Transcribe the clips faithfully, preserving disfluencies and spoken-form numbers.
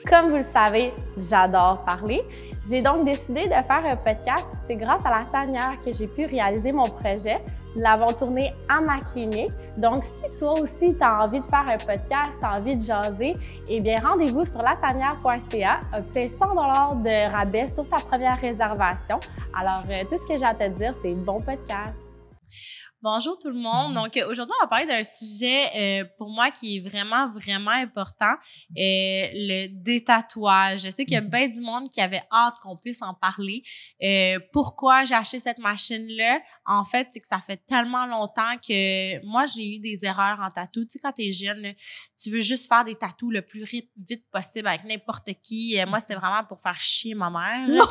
Comme vous le savez, j'adore parler. J'ai donc décidé de faire un podcast. C'est grâce à la tanière que j'ai pu réaliser mon projet. Nous l'avons tourné à ma clinique. Donc, si toi aussi, tu as envie de faire un podcast, tu as envie de jaser, eh bien, rendez-vous sur latanière point c a. Obtiens cent dollars de rabais sur ta première réservation. Alors, euh, tout ce que j'ai à te dire, c'est bon podcast. Bonjour tout le monde. Donc aujourd'hui, on va parler d'un sujet euh, pour moi qui est vraiment, vraiment important, euh, le détatouage. Je sais qu'il y a bien du monde qui avait hâte qu'on puisse en parler. Euh, pourquoi j'ai acheté cette machine-là? En fait, c'est que ça fait tellement longtemps que moi, j'ai eu des erreurs en tatou. Tu sais, quand t'es jeune, là, tu veux juste faire des tatous le plus vite, vite possible avec n'importe qui. Euh, moi, c'était vraiment pour faire chier ma mère. Non,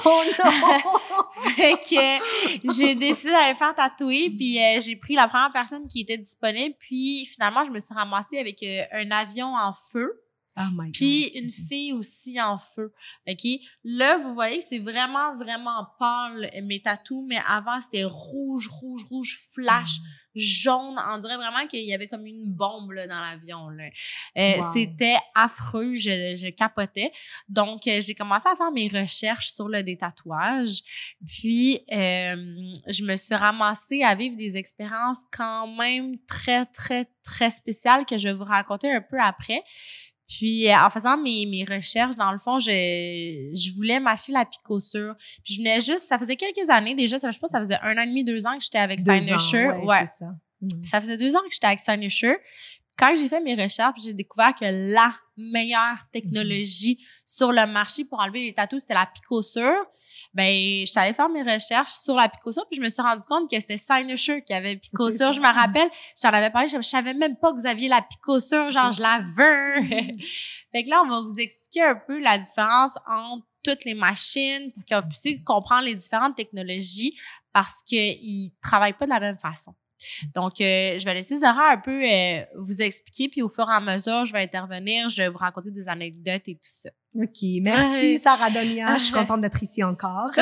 non! Fait que j'ai décidé d'aller faire tatouer, puis euh, j'ai pris la première personne qui était disponible, puis finalement, je me suis ramassée avec euh, un avion en feu. Oh my God. Puis une fille aussi en feu. OK? Là, vous voyez que c'est vraiment, vraiment pâle, mes tatous, mais avant, c'était rouge, rouge, rouge, flash, mm. jaune. On dirait vraiment qu'il y avait comme une bombe là, dans l'avion. Là. Euh, wow. C'était affreux, je, je capotais. Donc, euh, j'ai commencé à faire mes recherches sur le détatouage. Puis, euh, je me suis ramassée à vivre des expériences quand même très, très, très spéciales que je vais vous raconter un peu après. Puis, en faisant mes, mes recherches, dans le fond, je, je voulais m'acheter la picossure. Puis, je venais juste, ça faisait quelques années déjà, ça, je sais pas, ça faisait un an et demi, deux ans que j'étais avec Cynosure. Ouais, ouais. C'est ça. Mmh. Ça faisait deux ans que j'étais avec Cynosure. Quand j'ai fait mes recherches, j'ai découvert que la meilleure technologie mmh. sur le marché pour enlever les tatous, c'est la picossure. Ben, j'étais allée faire mes recherches sur la picossure, puis je me suis rendu compte que c'était Cynosure qui avait picossure. Je me rappelle, j'en avais parlé, je, je savais même pas que vous aviez la picossure, genre je la veux. Fait que là, on va vous expliquer un peu la différence entre toutes les machines pour que vous puissiez comprendre les différentes technologies parce qu'ils travaillent pas de la même façon. Donc, euh, je vais laisser Zara un peu euh, vous expliquer, puis au fur et à mesure, je vais intervenir, je vais vous raconter des anecdotes et tout ça. OK. Merci, Sarah Donia. Je suis contente d'être ici encore.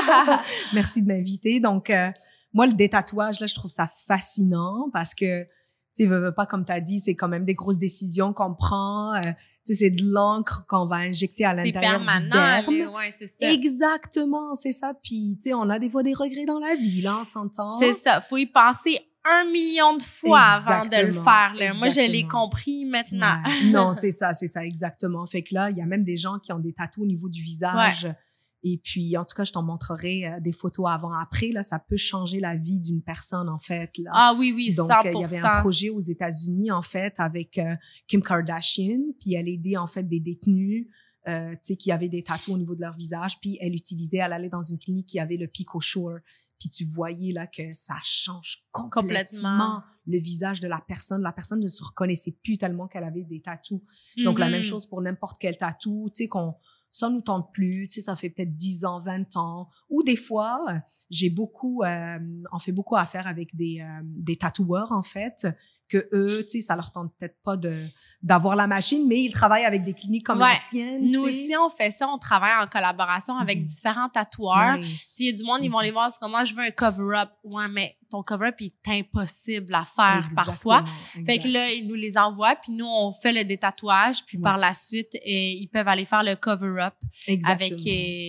Merci de m'inviter. Donc, euh, moi, le détatouage, là, je trouve ça fascinant parce que, tu sais, veux, veux pas, comme tu as dit, c'est quand même des grosses décisions qu'on prend. Euh, tu sais, c'est de l'encre qu'on va injecter à l'intérieur du derme. C'est permanent, ouais, c'est ça. Exactement, c'est ça. Puis, tu sais, on a des fois des regrets dans la vie, là, on s'entend. C'est ça. Faut y penser un million de fois exactement, avant de le faire. Là. Moi, je l'ai compris maintenant. Ouais. Non, c'est ça, c'est ça, exactement. Fait que là, il y a même des gens qui ont des tatous au niveau du visage. Ouais. Et puis, en tout cas, je t'en montrerai euh, des photos avant-après. Là, ça peut changer la vie d'une personne, en fait. Là. Ah oui, oui, donc, cent pour cent. Donc, euh, il y avait un projet aux États-Unis, en fait, avec euh, Kim Kardashian. Puis, elle aidait, en fait, des détenus euh, tu sais, qui avaient des tatous au niveau de leur visage. Puis, elle utilisait, elle allait dans une clinique qui avait le picossure. Puis tu voyais là que ça change complètement, complètement le visage de la personne. La personne ne se reconnaissait plus tellement qu'elle avait des tatous. Mm-hmm. Donc, la même chose pour n'importe quel tatou, tu sais, qu'on ça nous tente plus, tu sais, ça fait peut-être dix ans, vingt ans. Ou des fois, j'ai beaucoup, euh, on fait beaucoup affaire avec des, euh, des tatoueurs, en fait, que eux, tu sais, ça leur tente peut-être pas de d'avoir la machine, mais ils travaillent avec des cliniques comme ouais. la tienne. Nous aussi, on fait ça, on travaille en collaboration avec mmh. différents tatoueurs. Nice. S'il y a du monde, ils vont les voir, c'est comme moi, je veux un cover-up. Ouais, mais ton cover-up est impossible à faire exactement, parfois. Exact. Fait que là, ils nous les envoient, puis nous, on fait le détatouage, puis ouais. par la suite, et ils peuvent aller faire le cover-up exactement. Avec euh,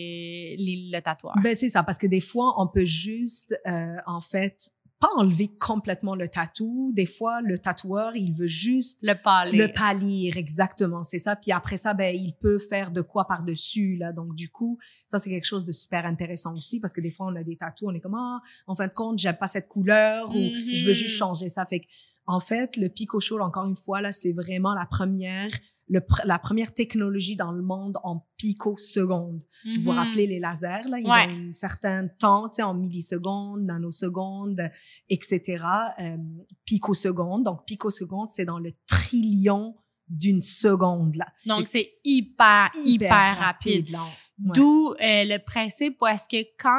les, le tatoueur. Ben, c'est ça, parce que des fois, on peut juste, euh, en fait, pas enlever complètement le tatou. Des fois, le tatoueur, il veut juste le pâlir. Le pâlir, exactement, c'est ça. Puis après ça, ben il peut faire de quoi par-dessus là. Donc du coup, ça c'est quelque chose de super intéressant aussi parce que des fois on a des tatous, on est comme ah, en fin de compte, j'aime pas cette couleur mm-hmm. ou je veux juste changer ça. Fait que en fait, le picossure, encore une fois là, c'est vraiment la première Le, la première technologie dans le monde en picosecondes. Mm-hmm. Vous vous rappelez les lasers, là? Ils ouais. ont un certain temps, tu sais, en millisecondes, nanosecondes, et cetera. Euh, picosecondes. Donc, picosecondes, c'est dans le trillion d'une seconde, là. Donc, fait c'est hyper, hyper, hyper rapide. rapide là. Ouais. D'où euh, le principe où est-ce que quand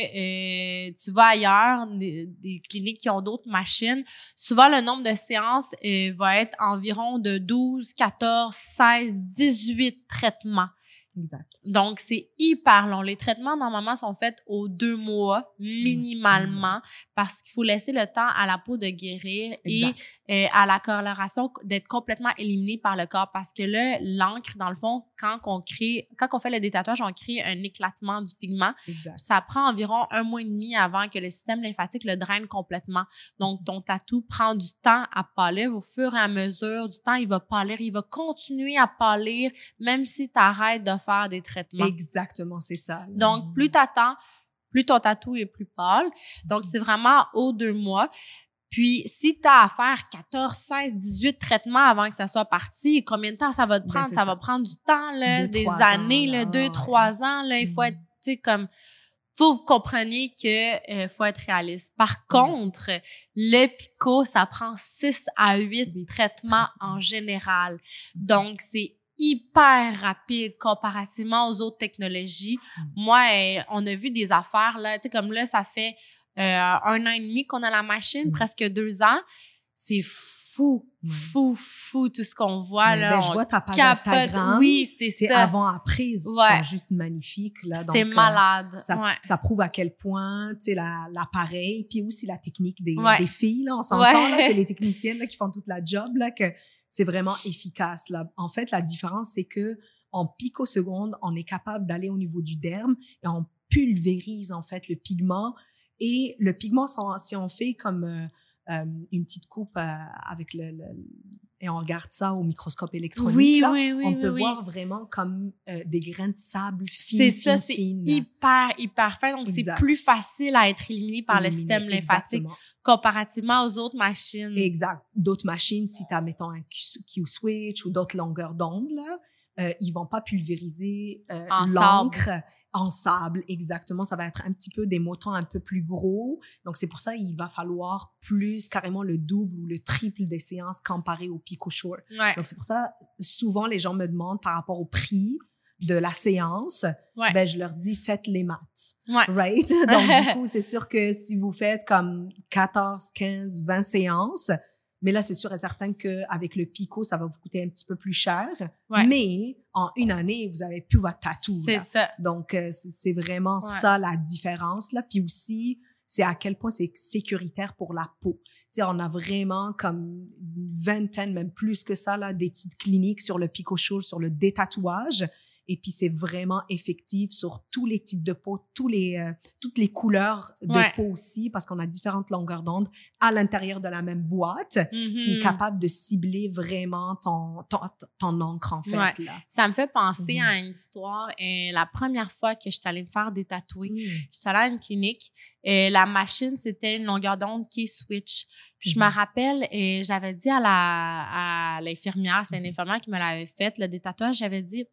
que euh, tu vas ailleurs, des, des cliniques qui ont d'autres machines, souvent le nombre de séances euh, va être environ de douze, quatorze, seize, dix-huit traitements. Exact. Donc, c'est hyper long. Les traitements, normalement, sont faits aux deux mois, minimalement, mmh. parce qu'il faut laisser le temps à la peau de guérir exact. et euh, à la coloration d'être complètement éliminée par le corps. Parce que là, l'encre, dans le fond, quand on crée, quand on fait le détatouage, on crée un éclatement du pigment. Exact. Ça prend environ un mois et demi avant que le système lymphatique le draine complètement. Donc, ton tatou prend du temps à pâlir. Au fur et à mesure du temps, il va pâlir. Il va continuer à pâlir, même si tu arrêtes de faire des traitements. Exactement, c'est ça. Donc, plus t'attends, plus ton tatou est plus pâle. Donc, c'est vraiment aux deux mois. Puis, si tu as à faire quatorze, seize, dix-huit traitements avant que ça soit parti, combien de temps ça va te prendre? Ben, ça, ça va prendre du temps, là, deux, des années, ans, là, là. deux, trois ans. Là, il faut être, tu sais, comme... faut que vous compreniez que euh, faut être réaliste. Par contre, le picot, ça prend six à huit traitements en général. Donc, c'est hyper rapide comparativement aux autres technologies. Mm. Moi, euh, on a vu des affaires, là, tu sais, comme là, ça fait euh, un an et demi qu'on a la machine, mm. presque deux ans. C'est fou, mm. fou, fou, tout ce qu'on voit, mm. là. Ben, on je vois ta page capote. Instagram. Oui, c'est ça. Avant-après, ils ouais. sont juste magnifiques, là. C'est malade. Euh, ça, ouais. ça prouve à quel point, tu sais, la, l'appareil, puis aussi la technique des, ouais. des filles, là. On s'entend, ouais. là. C'est les techniciennes, là, qui font toute la job, là, que c'est vraiment efficace, là. En fait, la différence, c'est que en picoseconde, on est capable d'aller au niveau du derme et on pulvérise, en fait, le pigment. Et le pigment, si on fait comme euh, euh, une petite coupe euh, avec le, le... et on regarde ça au microscope électronique, oui, là, oui, oui, on peut oui, voir oui. vraiment comme euh, des grains de sable fines, c'est fines, ça, c'est fines. hyper, hyper fin. Donc, exact. c'est plus facile à être éliminé par éliminé, le système lymphatique exactement. Comparativement aux autres machines. Exact. D'autres machines, si tu as, mettons, un Q-switch ou d'autres longueurs d'onde, là, euh, ils vont pas pulvériser euh, l'encre en sable. Exactement. Ça va être un petit peu des motons un peu plus gros. Donc, c'est pour ça qu'il va falloir plus, carrément le double ou le triple des séances comparé au PicoSure. Ouais. Donc, c'est pour ça, souvent, les gens me demandent par rapport au prix de la séance, ouais. ben, je leur dis, faites les maths. Ouais. Right? Donc, du coup, c'est sûr que si vous faites comme quatorze, quinze, vingt séances, mais là, c'est sûr et certain qu'avec le Pico, ça va vous coûter un petit peu plus cher. Ouais. Mais en une année, vous avez plus votre tatou. C'est là. ça. Donc, euh, c'est vraiment ouais. ça la différence, là. Puis aussi, c'est à quel point c'est sécuritaire pour la peau. Tu sais, on a vraiment comme une vingtaine, même plus que ça, là, d'études cliniques sur le PicoSure, sur le détatouage. Et puis, c'est vraiment effectif sur tous les types de peau, tous les, euh, toutes les couleurs de ouais. peau aussi, parce qu'on a différentes longueurs d'onde à l'intérieur de la même boîte mm-hmm. qui est capable de cibler vraiment ton, ton, ton encre, en fait. Ouais. Là. Ça me fait penser mm-hmm. à une histoire. Et la première fois que je suis allée me faire détatouer, mm. je suis allée à une clinique. Et la machine, c'était une longueur d'onde qui switch. Puis je mm-hmm. me rappelle, et j'avais dit à la à l'infirmière, c'est une infirmière qui me l'avait faite, le détatouage, j'avais dit...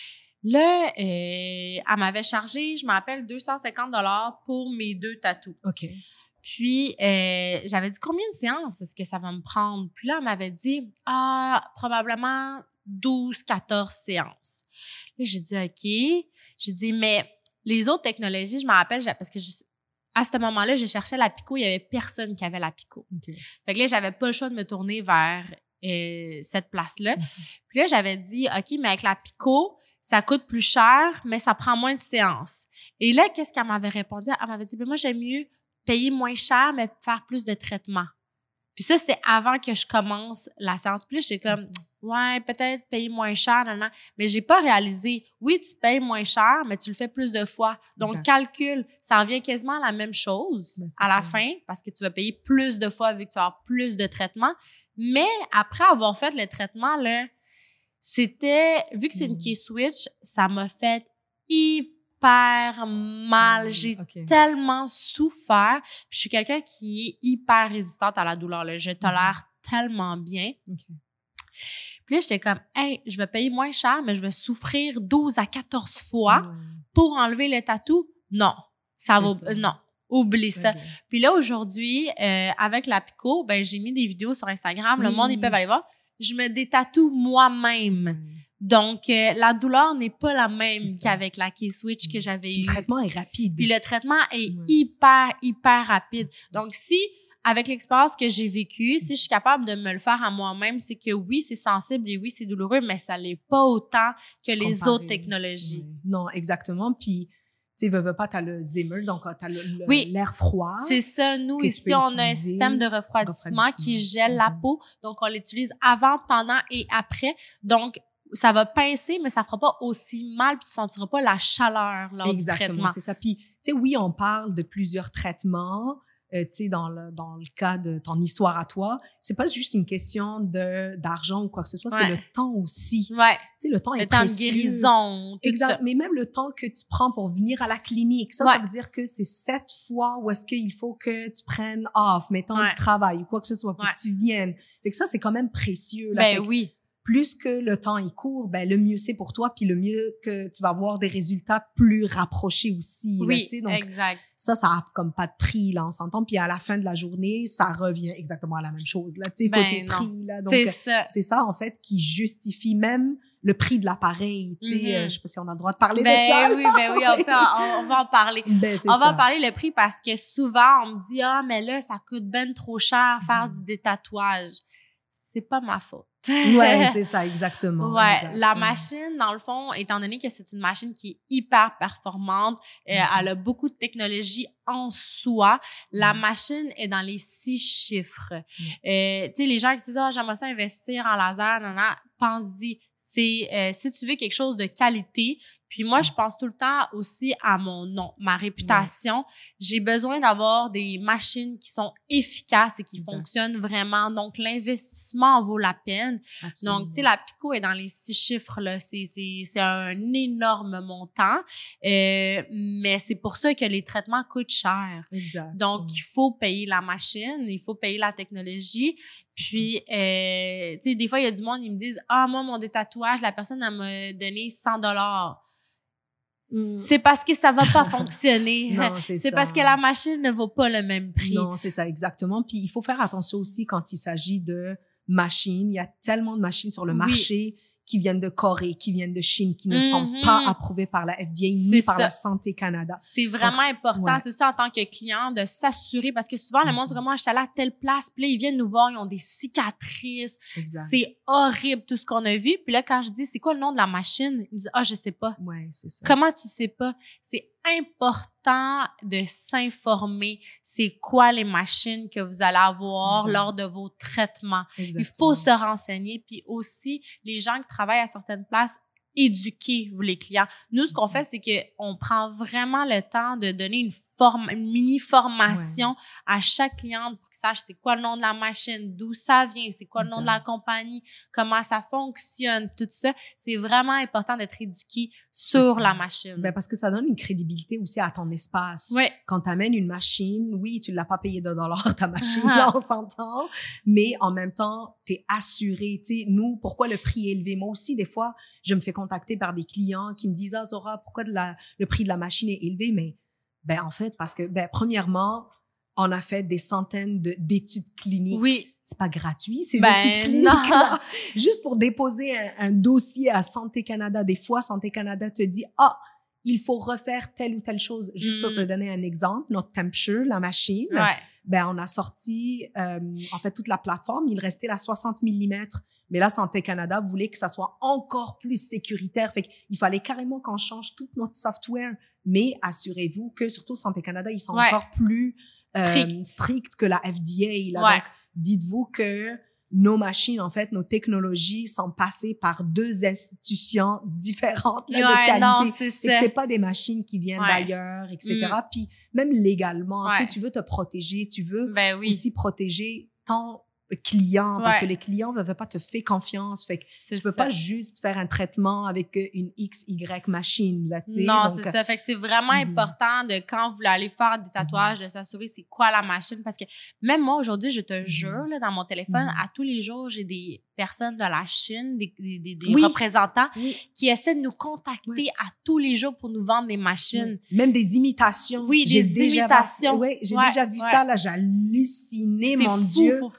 Là, euh, elle m'avait chargé, je me rappelle, deux cent cinquante dollars pour mes deux tatous. OK. Puis, euh, j'avais dit, combien de séances est-ce que ça va me prendre? Puis là, elle m'avait dit, ah, probablement douze, quatorze séances. Là, j'ai dit, OK. J'ai dit, mais les autres technologies, je me rappelle, parce que je, à ce moment-là, je cherchais la Pico, il y avait personne qui avait la Pico. Okay. Fait que là, j'avais pas le choix de me tourner vers euh, cette place-là. Mm-hmm. Puis là, j'avais dit, OK, mais avec la Pico, ça coûte plus cher, mais ça prend moins de séances. Et là, qu'est-ce qu'elle m'avait répondu? Elle m'avait dit, ben moi, j'aime mieux payer moins cher, mais faire plus de traitements. Puis ça, c'était avant que je commence la séance. Puis là, j'étais comme, ouais, peut-être payer moins cher, non, non. Mais j'ai pas réalisé, oui, tu payes moins cher, mais tu le fais plus de fois. Donc, exact. Calcul, ça revient quasiment à la même chose ben, à la ça. Fin, parce que tu vas payer plus de fois vu que tu vas avoir plus de traitements. Mais après avoir fait le traitement, là, c'était, vu que c'est une key switch, ça m'a fait hyper mal. J'ai okay. tellement souffert. Puis je suis quelqu'un qui est hyper résistante à la douleur, là. Je tolère mm-hmm. tellement bien. Okay. Puis là, j'étais comme, hey, je vais payer moins cher, mais je vais souffrir douze à quatorze fois mm. pour enlever le tatou. Non, ça va, ça. non. Oublie ça. Okay. Puis là, aujourd'hui, euh, avec la Pico, ben, j'ai mis des vidéos sur Instagram. Oui. Le monde, ils peuvent aller voir. je me détatoue moi-même. Mm. Donc, euh, la douleur n'est pas la même C'est ça. qu'avec la K-Switch que j'avais eu. Le traitement est rapide. Puis le traitement est Ouais. hyper, hyper rapide. Donc, si, avec l'expérience que j'ai vécue, si je suis capable de me le faire à moi-même, c'est que oui, c'est sensible et oui, c'est douloureux, mais ça l'est pas autant que les Comparé. autres technologies. Ouais. Non, exactement. Puis, tu sais, veux, veux pas, t'as le Zimmer, donc t'as le, le- Oui. l'air froid. C'est ça. Nous, que tu ici, peux on a un utiliser. système de refroidissement qui Refroidissement. gèle la Mhm. peau. Donc, on l'utilise avant, pendant et après. Donc, ça va pincer, mais ça fera pas aussi mal, puis tu sentiras pas la chaleur lors Exactement, du traitement. c'est ça. Puis, tu sais, oui, on parle de plusieurs traitements. Euh, tu sais, dans le, dans le cas de ton histoire à toi, c'est pas juste une question de d'argent ou quoi que ce soit, Ouais. c'est le temps aussi. Ouais. Tu sais, le temps Le est temps de précieux. guérison, tout Exact. ça. Mais même le temps que tu prends pour venir à la clinique, ça, Ouais. ça veut dire que c'est sept fois où est-ce qu'il faut que tu prennes off, mettons Ouais. du travail ou quoi que ce soit, pour Ouais. que tu viennes. Fait que ça, c'est quand même précieux. Là. Ben Fait que oui. plus que le temps est court, ben le mieux c'est pour toi, puis le mieux que tu vas avoir des résultats plus rapprochés aussi. là, Oui, tu sais. Donc exact. ça, ça a comme pas de prix, là, on s'entend. Puis à la fin de la journée, ça revient exactement à la même chose, là, tu sais, Ben côté non. prix, là. Donc C'est ça. c'est ça en fait qui justifie même le prix de l'appareil. Tu sais, Mhm. euh, je sais pas si on a le droit de parler Ben de ça. là. oui, ben oui, on, peut en- on va en parler. Ben, c'est On va ça. en parler le prix parce que souvent, on me dit « Ah, mais là, ça coûte ben trop cher faire Mhm. du détatouage. » C'est pas ma faute. Ouais, c'est ça, exactement. Ouais, exact. la machine, dans le fond, étant donné que c'est une machine qui est hyper performante, euh, Mhm. elle a beaucoup de technologie en soi, la Mhm. machine est dans les six chiffres. Euh, tu sais, les gens qui disent « Ah, j'aimerais ça investir en laser, non, non, pense-y. » C'est, euh, si tu veux quelque chose de qualité, puis moi, je pense tout le temps aussi à mon nom, ma réputation. J'ai besoin d'avoir des machines qui sont efficaces et qui Exact. fonctionnent vraiment. Donc, l'investissement en vaut la peine. Absolument. Donc, tu sais, la Pico est dans les six chiffres, là. C'est, c'est, c'est un énorme montant. Euh, mais c'est pour ça que les traitements coûtent cher. Exact. Donc, il faut payer la machine, il faut payer la technologie. Puis, euh, tu sais, des fois, il y a du monde, ils me disent « Ah, moi, mon détatouage, la personne, elle m'a donné cent dollars. » Mm. C'est parce que ça va pas fonctionner. Non, c'est C'est ça. parce que la machine ne vaut pas le même prix. Non, c'est ça, exactement. Puis il faut faire attention aussi quand il s'agit de machines. Il y a tellement de machines sur le Oui. marché qui viennent de Corée, qui viennent de Chine, qui ne sont Mhm. pas approuvées par la F D A C'est ni par ça. la Santé Canada. C'est vraiment important, ouais. c'est ça en tant que client, de s'assurer, parce que souvent, le monde dit « Moi, j'étais allée à telle place, puis là, ils viennent nous voir, ils ont des cicatrices. Exact. C'est horrible, tout ce qu'on a vu. » Puis là, quand je dis « C'est quoi le nom de la machine? » Ils me disent « Ah, je sais pas. » Ouais, c'est ça. Comment tu sais pas? C'est important de s'informer. C'est quoi les machines que vous allez avoir Exact. lors de vos traitements. Exactement. Il faut se renseigner. Puis aussi, les gens qui travaillent à certaines places, éduquer vous les clients. Nous, ce qu'on fait, c'est que on prend vraiment le temps de donner une forme, une mini formation à chaque cliente pour qu'il sache c'est quoi le nom de la machine, d'où ça vient, c'est quoi le nom de la compagnie, comment ça fonctionne, tout ça. C'est vraiment important d'être éduqué sur ça. la machine. Ben, parce que ça donne une crédibilité aussi à ton espace. Oui. Quand tu amènes une machine, oui, tu l'as pas payé deux dollars ta machine, là, on s'entend, mais en même temps, tu es assuré. Tu sais, nous, pourquoi le prix est élevé? Moi aussi, des fois, je me fais contacter par des clients qui me disent « Ah, Zora, pourquoi de la, le prix de la machine est élevé? » Mais, ben, en fait, parce que, ben, premièrement, on a fait des centaines de, d'études cliniques. Oui. C'est pas gratuit, ces Ben, études cliniques-là. Juste pour déposer un, un dossier à Santé Canada, des fois, Santé Canada te dit « Ah, il faut refaire telle ou telle chose. » Juste Mm. pour te donner un exemple, notre Tempture, la machine, Ouais. ben, on a sorti, euh, en fait, toute la plateforme. Il restait la soixante millimètres. Mais là, Santé Canada voulait que ça soit encore plus sécuritaire. Fait qu'il fallait carrément qu'on change tout notre software. Mais assurez-vous que, surtout Santé Canada, ils sont Ouais. encore plus euh, Strict. stricts que la F D A. Là. Ouais. Donc, dites-vous que nos machines, en fait, nos technologies sont passées par deux institutions différentes là, Ouais, de qualité. non, c'est Fait que ça. c'est pas des machines qui viennent Ouais. d'ailleurs, et cetera. Puis même légalement, tu sais, Ouais. tu veux te protéger, tu veux Ben oui. aussi protéger ton client parce Ouais. que les clients ne veulent pas te faire confiance. Fait que C'est tu peux ça. pas juste faire un traitement avec euh, une X Y machine, là, tu sais. Non, Donc, c'est ça. Fait que c'est vraiment Mhm. important de, quand vous voulez aller faire des tatouages, de s'assurer c'est quoi la machine. Parce que même moi, aujourd'hui, je te jure, là, dans mon téléphone, Mhm. à tous les jours, j'ai des personnes de la Chine, des, des, des, des Oui. représentants Oui. qui essaient de nous contacter Oui. à tous les jours pour nous vendre des machines. Oui. Même des imitations. Oui, J'ai des déjà- imitations. Oui, j'ai Ouais, déjà vu ouais. ça, là, j'ai halluciné, C'est mon fou, Dieu. faut faire Oui,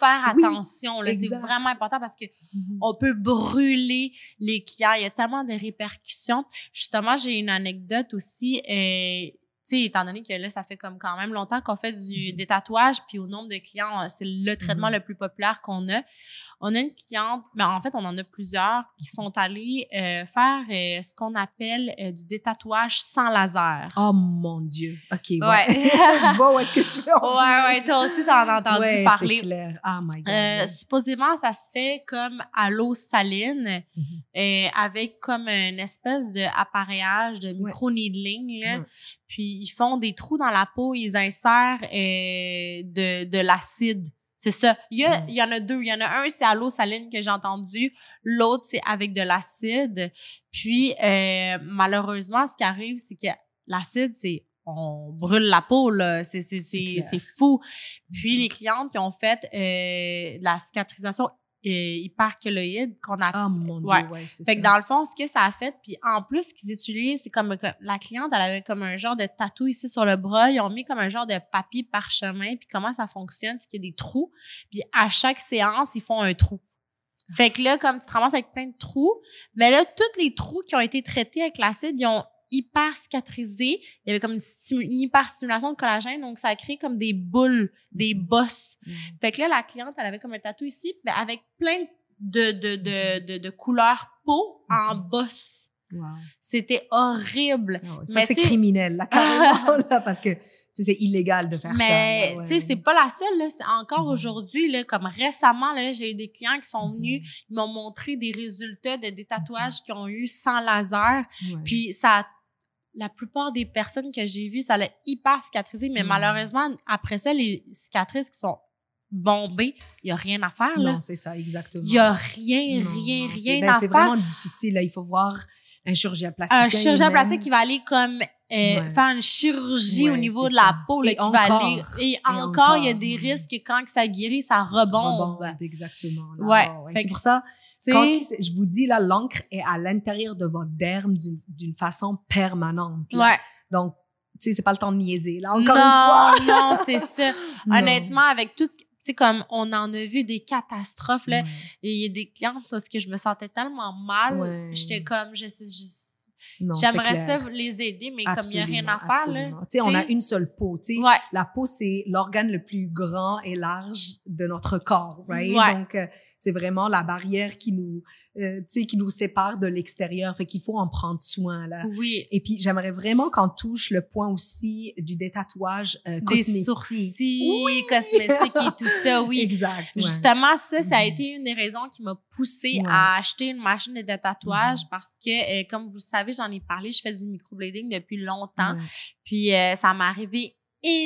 attention, là. C'est vraiment important parce que mm-hmm. on peut brûler les clients. Il y a tellement de répercussions. Justement, j'ai une anecdote aussi. Euh, tu sais, étant donné que là, ça fait comme quand même longtemps qu'on fait du, des tatouages, puis au nombre de clients, c'est le traitement mm-hmm. le plus populaire qu'on a. On a une cliente, ben en fait, on en a plusieurs qui sont allés euh, faire euh, ce qu'on appelle euh, du détatouage sans laser. Oh mon Dieu! OK, ouais. ouais. Je vois où est-ce que tu veux en Ouais, ouais, toi aussi, t'en as entendu ouais, parler. c'est clair. Oh my God. Euh, supposément, ça se fait comme à l'eau saline, mm-hmm. euh, avec comme une espèce d'appareillage de micro-needling, là. Ouais. Puis, ils font des trous dans la peau, ils insèrent euh, de, de l'acide. C'est ça. Il y a, mm. il y en a deux. Il y en a un, c'est à l'eau saline que j'ai entendu. L'autre, c'est avec de l'acide. Puis, euh, malheureusement, ce qui arrive, c'est que l'acide, c'est on brûle la peau, là. C'est, c'est, c'est, c'est fou. Puis, les clientes qui ont fait euh, de la cicatrisation Euh, hyperkeloïde qu'on a. Oh mon Dieu, ouais, ouais c'est fait ça. que dans le fond, ce que ça a fait, puis en plus, ce qu'ils utilisent, c'est comme, comme la cliente, elle avait comme un genre de tatou ici sur le bras. Ils ont mis comme un genre de papier parchemin. Puis comment ça fonctionne, c'est qu'il y a des trous. Puis à chaque séance, ils font un trou. Fait que là, comme tu te ramasses avec plein de trous, mais là, tous les trous qui ont été traités avec l'acide, ils ont hyper cicatrisé. Il y avait comme une, stimu- une hyper stimulation de collagène, donc ça a créé comme des boules, des bosses. Mm. Fait que là, la cliente, elle avait comme un tatou ici, mais avec plein de de de de, de couleurs peau mm. en bosse. Wow. C'était horrible. Oh, ça mais c'est criminel, là, carrément, là, parce que c'est illégal de faire mais, ça. Mais, ouais. tu sais, c'est pas la seule, là. C'est encore mm-hmm. aujourd'hui, là, comme récemment, là, j'ai eu des clients qui sont venus, mm-hmm. ils m'ont montré des résultats de des tatouages mm-hmm. qu'ils ont eu sans laser. Ouais. Puis ça a la plupart des personnes que j'ai vues, ça l'a hyper cicatrisé, mais mmh. malheureusement, après ça, les cicatrices qui sont bombées, il y a rien à faire, là. Non, c'est ça, exactement. Il y a rien, non, rien, non, rien ben, à c'est faire. C'est vraiment difficile, là. Il faut voir un chirurgien plasticien. Un chirurgien plastique qui va aller comme, euh, ouais. faire une chirurgie ouais, au niveau de ça. La peau, là, et qui encore, va aller. Et, et encore, encore, il y a des risques que quand que ça guérit, ça rebombe. rebombe exactement. Là. Ouais. Oh, ouais. C'est pour ça, quand il, je vous dis, là, l'encre est à l'intérieur de votre derme d'une, d'une façon permanente. Là. Ouais. Donc, tu sais, c'est pas le temps de niaiser, là, encore non, une fois. Non, c'est ça. Honnêtement, avec tout, tu sais, comme on en a vu des catastrophes, là, ouais. et il y a des clientes parce que je me sentais tellement mal, ouais. j'étais comme, je sais, je Non, j'aimerais ça les aider, mais absolument, comme il n'y a rien à faire, là. Tu sais, on a une seule peau, tu sais. Ouais. La peau, c'est l'organe le plus grand et large de notre corps, right? Ouais. Donc, euh, c'est vraiment la barrière qui nous, euh, tu sais, qui nous sépare de l'extérieur. Fait qu'il faut en prendre soin, là. Oui. Et puis, j'aimerais vraiment qu'on touche le point aussi du détatouage euh, cosmétique. Des sourcils, oui. cosmétiques et tout ça, oui. Exact. Ouais. Justement, ça, ça a été une des raisons qui m'a poussée ouais. à acheter une machine de détatouage mm-hmm. parce que, euh, comme vous le savez, j'en ai parlé, je fais du microblading depuis longtemps. Ouais. Puis, euh, ça m'est arrivé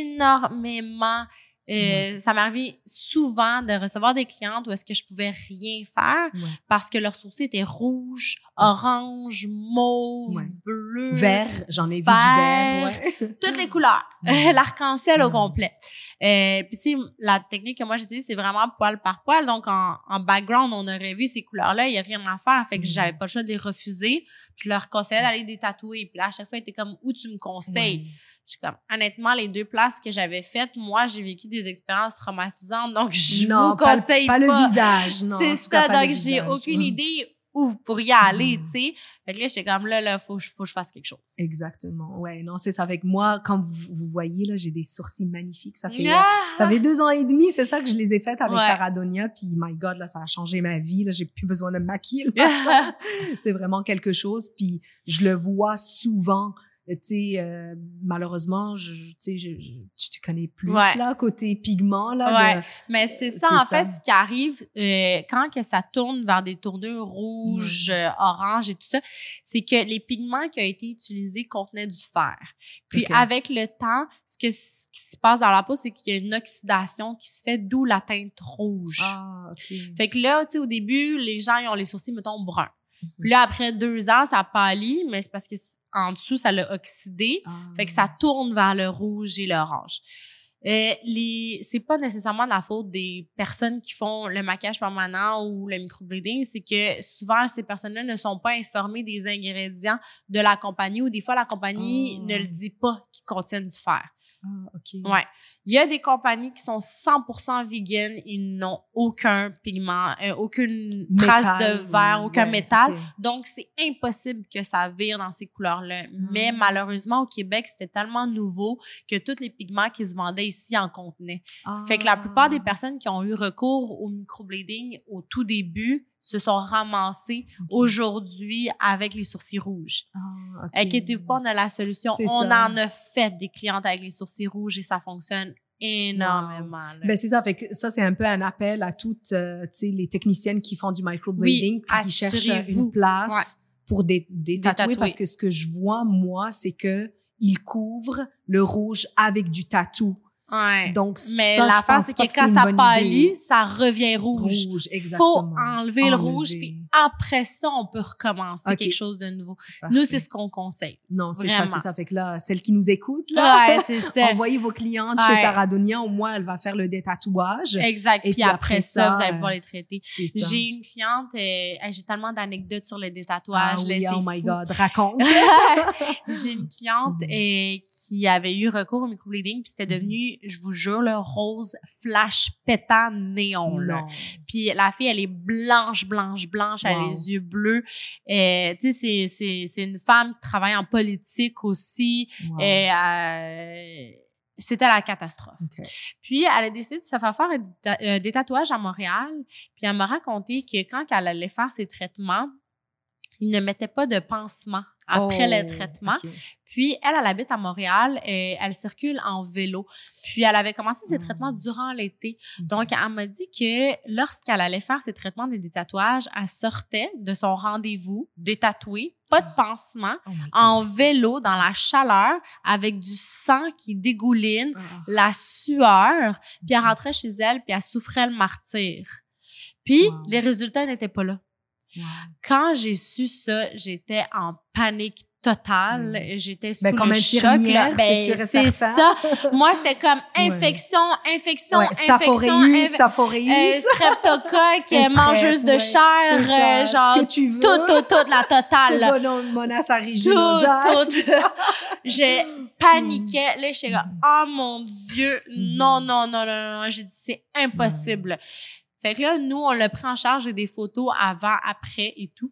énormément. Euh, mmh. Ça m'est arrivé souvent de recevoir des clientes où est-ce que je pouvais rien faire ouais. parce que leurs sourcils étaient rouges, orange, mauve, ouais. bleu, vert. J'en ai vu vert, du vert. Ouais. Toutes les couleurs. Mmh. L'arc-en-ciel mmh. au complet. Euh, puis tu sais, la technique que moi j'utilise, c'est vraiment poil par poil. Donc, en, en background, on aurait vu ces couleurs-là, il y a rien à faire. Fait que mmh. j'avais pas le choix de les refuser. Je leur conseillais d'aller les tatouer. Puis là, à chaque fois, ils étaient comme, où tu me conseilles? Mmh. Je suis comme, honnêtement, les deux places que j'avais faites, moi, j'ai vécu des expériences traumatisantes, donc je non, vous conseille pas. pas. Pas le visage, non. C'est ça, donc j'ai visage. aucune mmh. idée où vous pourriez aller, mmh. tu sais. Fait que là, j'étais comme, là, là, faut, faut que je fasse quelque chose. Exactement, ouais, non, c'est ça. Avec moi, comme vous, vous voyez, là, j'ai des sourcils magnifiques. Ça fait, ah! euh, ça fait deux ans et demi, c'est ça que je les ai faites avec ouais. Sarah Donia, puis my God, là, ça a changé ma vie, là, j'ai plus besoin de me maquiller, là. C'est vraiment quelque chose, puis je le vois souvent. Tu sais, euh, malheureusement, je, tu sais, je, je, tu te connais plus ouais. là côté pigment là. Ouais. De, mais c'est ça c'est en ça. fait ce qui arrive euh, quand que ça tourne vers des tournures rouges, mmh. euh, oranges et tout ça, c'est que les pigments qui ont été utilisés contenaient du fer. Puis okay. avec le temps, ce que ce qui se passe dans la peau, c'est qu'il y a une oxydation qui se fait, d'où la teinte rouge. Ah, ok. Fait que là, tu sais, au début, les gens ils ont les sourcils mettons bruns. Mmh. Puis là après deux ans, ça pâlit, mais c'est parce que en dessous, ça l'a oxydé. Ah. Fait que ça tourne vers le rouge et l'orange. Euh, les, c'est pas nécessairement de la faute des personnes qui font le maquillage permanent ou le microblading, c'est que souvent, ces personnes-là ne sont pas informées des ingrédients de la compagnie ou des fois, la compagnie oh. ne le dit pas qu'ils contiennent du fer. Ah, OK. Ouais. Il y a des compagnies qui sont cent pour cent vegan, ils n'ont aucun pigment, euh, aucune trace Métal, de verre, aucun ouais, métal. okay. Donc, c'est impossible que ça vire dans ces couleurs-là. Mm. Mais malheureusement, au Québec, c'était tellement nouveau que tous les pigments qui se vendaient ici en contenaient. Ah. Fait que la plupart des personnes qui ont eu recours au microblading au tout début se sont ramassées okay. aujourd'hui avec les sourcils rouges. Ah, okay. Inquiétez-vous pas, on a la solution. C'est on ça. En a fait des clientes avec les sourcils rouges et ça fonctionne énormément. Wow. Ben c'est ça, fait que ça c'est un peu un appel à toutes euh, tu sais les techniciennes qui font du microblading oui, puis qui cherchent une place ouais. pour des, des tatouer parce que ce que je vois moi c'est que ils couvrent le rouge avec du tatou. Ouais. Donc, mais ça, l'affaire, c'est que, que quand ça pâlit, ça revient rouge. Rouge, exactement. Faut enlever, enlever. le rouge, puis après ça, on peut recommencer okay. quelque chose de nouveau. Parfait. Nous, c'est ce qu'on conseille. Non, c'est ça, c'est ça. Fait que là, celles qui nous écoutent, là, ouais, c'est ça. envoyez vos clientes ouais. chez Sarah Donia. Au moins, elle va faire le détatouage. Exact. Et puis, puis après, après ça, vous allez pouvoir euh, les traiter. J'ai une cliente, euh, j'ai tellement d'anecdotes sur le détatouage. Ah, oui, là, oh fou. my God, raconte. J'ai une cliente euh, qui avait eu recours au microblading, puis c'était devenu, je vous jure, là, rose flash pétant néon. Là. Puis la fille, elle est blanche, blanche, blanche, wow. elle a les yeux bleus. Euh, tu sais, c'est, c'est, c'est une femme qui travaille en politique aussi. Wow. Et, euh, c'était la catastrophe. Okay. Puis, elle a décidé de se faire faire des, des tatouages à Montréal. Puis, elle m'a raconté que quand elle allait faire ses traitements, ils ne mettaient pas de pansement après oh, le traitement. Okay. Puis, elle, elle habite à Montréal et elle circule en vélo. Puis, elle avait commencé ses traitements durant l'été. Okay. Donc, elle m'a dit que lorsqu'elle allait faire ses traitements des tatouages, elle sortait de son rendez-vous détatouée, pas de pansement, oh en vélo, dans la chaleur, avec du sang qui dégouline, oh. la sueur. Puis, elle rentrait chez elle, puis elle souffrait le martyre. Puis, wow. les résultats n'étaient pas là. Wow. Quand j'ai su ça, j'étais en panique totale. Mmh. J'étais sous ben, comme le choc. Là. Ben, c'est, c'est ça. Moi, c'était comme infection, ouais. infection, ouais. infection. Staphoreus, staphoreus. Euh, streptocoque, mangeuse de ouais. chair, euh, genre ce que tu veux. tout, tout, tout, la totale. Monas aeruginosa. Tout, tout, tout. Je paniquais. Là, j'étais comme, oh mon Dieu, mmh. non, non, non, non, non. J'ai dit, c'est impossible. Mmh. Fait que là, nous, on l'a pris en charge, j'ai des photos avant, après et tout.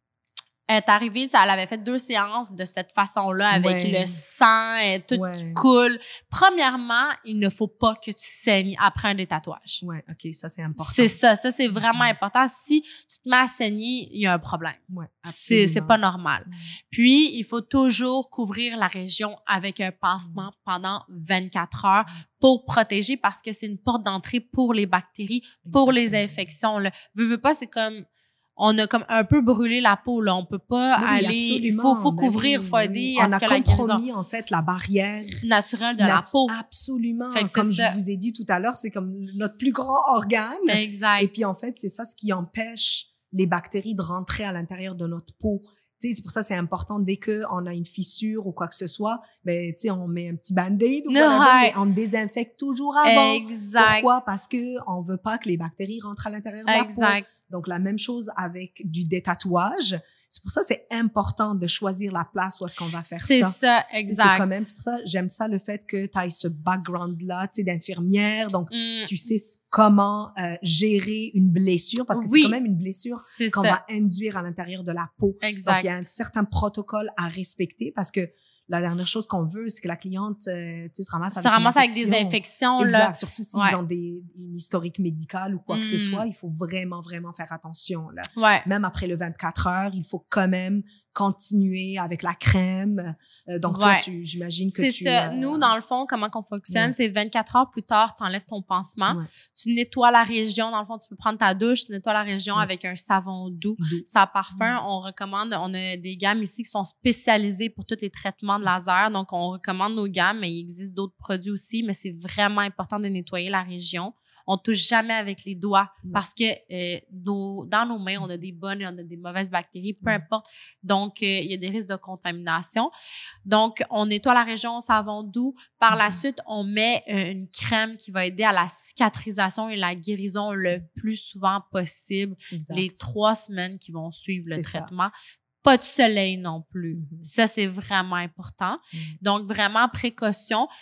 Elle est arrivée, ça, elle avait fait deux séances de cette façon-là, avec ouais. le sang et tout ouais. qui coule. Premièrement, il ne faut pas que tu saignes après un détatouage. Ouais, OK, ça, c'est important. C'est ça, ça, c'est vraiment mm-hmm. important. Si tu te mets à saigner, il y a un problème. Ouais, c'est, c'est pas normal. Mm-hmm. Puis, il faut toujours couvrir la région avec un pansement mm-hmm. pendant vingt-quatre heures pour protéger, parce que c'est une porte d'entrée pour les bactéries, pour Exactement. Les infections, là. Veux, veux pas, c'est comme... On a comme un peu brûlé la peau, là. On peut pas oui, aller, il faut, faut couvrir, il faut aider à ce que la guérison. On a compromis, en fait, la barrière naturelle de la peau. Absolument. Comme je vous ai dit tout à l'heure, c'est comme notre plus grand organe. Exact. Et puis, en fait, c'est ça ce qui empêche les bactéries de rentrer à l'intérieur de notre peau. Tu sais, c'est pour ça que c'est important, dès qu'on a une fissure ou quoi que ce soit, ben, tu sais, on met un petit band-aid ou whatever, mais on désinfecte toujours avant. Exact. Pourquoi? Parce que on veut pas que les bactéries rentrent à l'intérieur de la exact. peau. Donc, la même chose avec du détatouage. C'est pour ça que c'est important de choisir la place où est-ce qu'on va faire c'est ça. C'est ça, exact. C'est quand même, c'est pour ça j'aime ça le fait que tu aies ce background-là, tu sais, d'infirmière. Donc, mm. tu sais comment euh, gérer une blessure, parce que oui. c'est quand même une blessure c'est qu'on ça. Va induire à l'intérieur de la peau. Exact. Donc, il y a un certain protocole à respecter, parce que la dernière chose qu'on veut, c'est que la cliente, euh, tu sais, se ramasse avec, se ramasse avec des infections. Exact. Là. Surtout s'ils ouais. ont des, une historique médicale ou quoi mm. que ce soit, il faut vraiment, vraiment faire attention, là. Ouais. Même après le vingt-quatre heures, il faut quand même continuer avec la crème. Euh, donc, toi, ouais. tu, j'imagine que c'est tu... C'est ça. Euh, Nous, dans le fond, comment qu'on fonctionne, ouais. c'est vingt-quatre heures plus tard, t'enlèves ton pansement. Ouais. Tu nettoies la région. Dans le fond, tu peux prendre ta douche, tu nettoies la région ouais. avec un savon doux. doux. Sans parfum, ouais. on recommande, on a des gammes ici qui sont spécialisées pour tous les traitements de laser. Donc, on recommande nos gammes, mais il existe d'autres produits aussi, mais c'est vraiment important de nettoyer la région. On touche jamais avec les doigts non. parce que euh, nos, dans nos mains, on a des bonnes et on a des mauvaises bactéries, peu importe. Donc, euh, il y a des risques de contamination. Donc, on nettoie la région au savon doux. Par mm-hmm. la suite, on met euh, une crème qui va aider à la cicatrisation et la guérison le plus souvent possible. Exact. Les trois semaines qui vont suivre le c'est traitement. Ça. Pas de soleil non plus. Mm-hmm. Ça, c'est vraiment important. Mm-hmm. Donc, vraiment, précaution.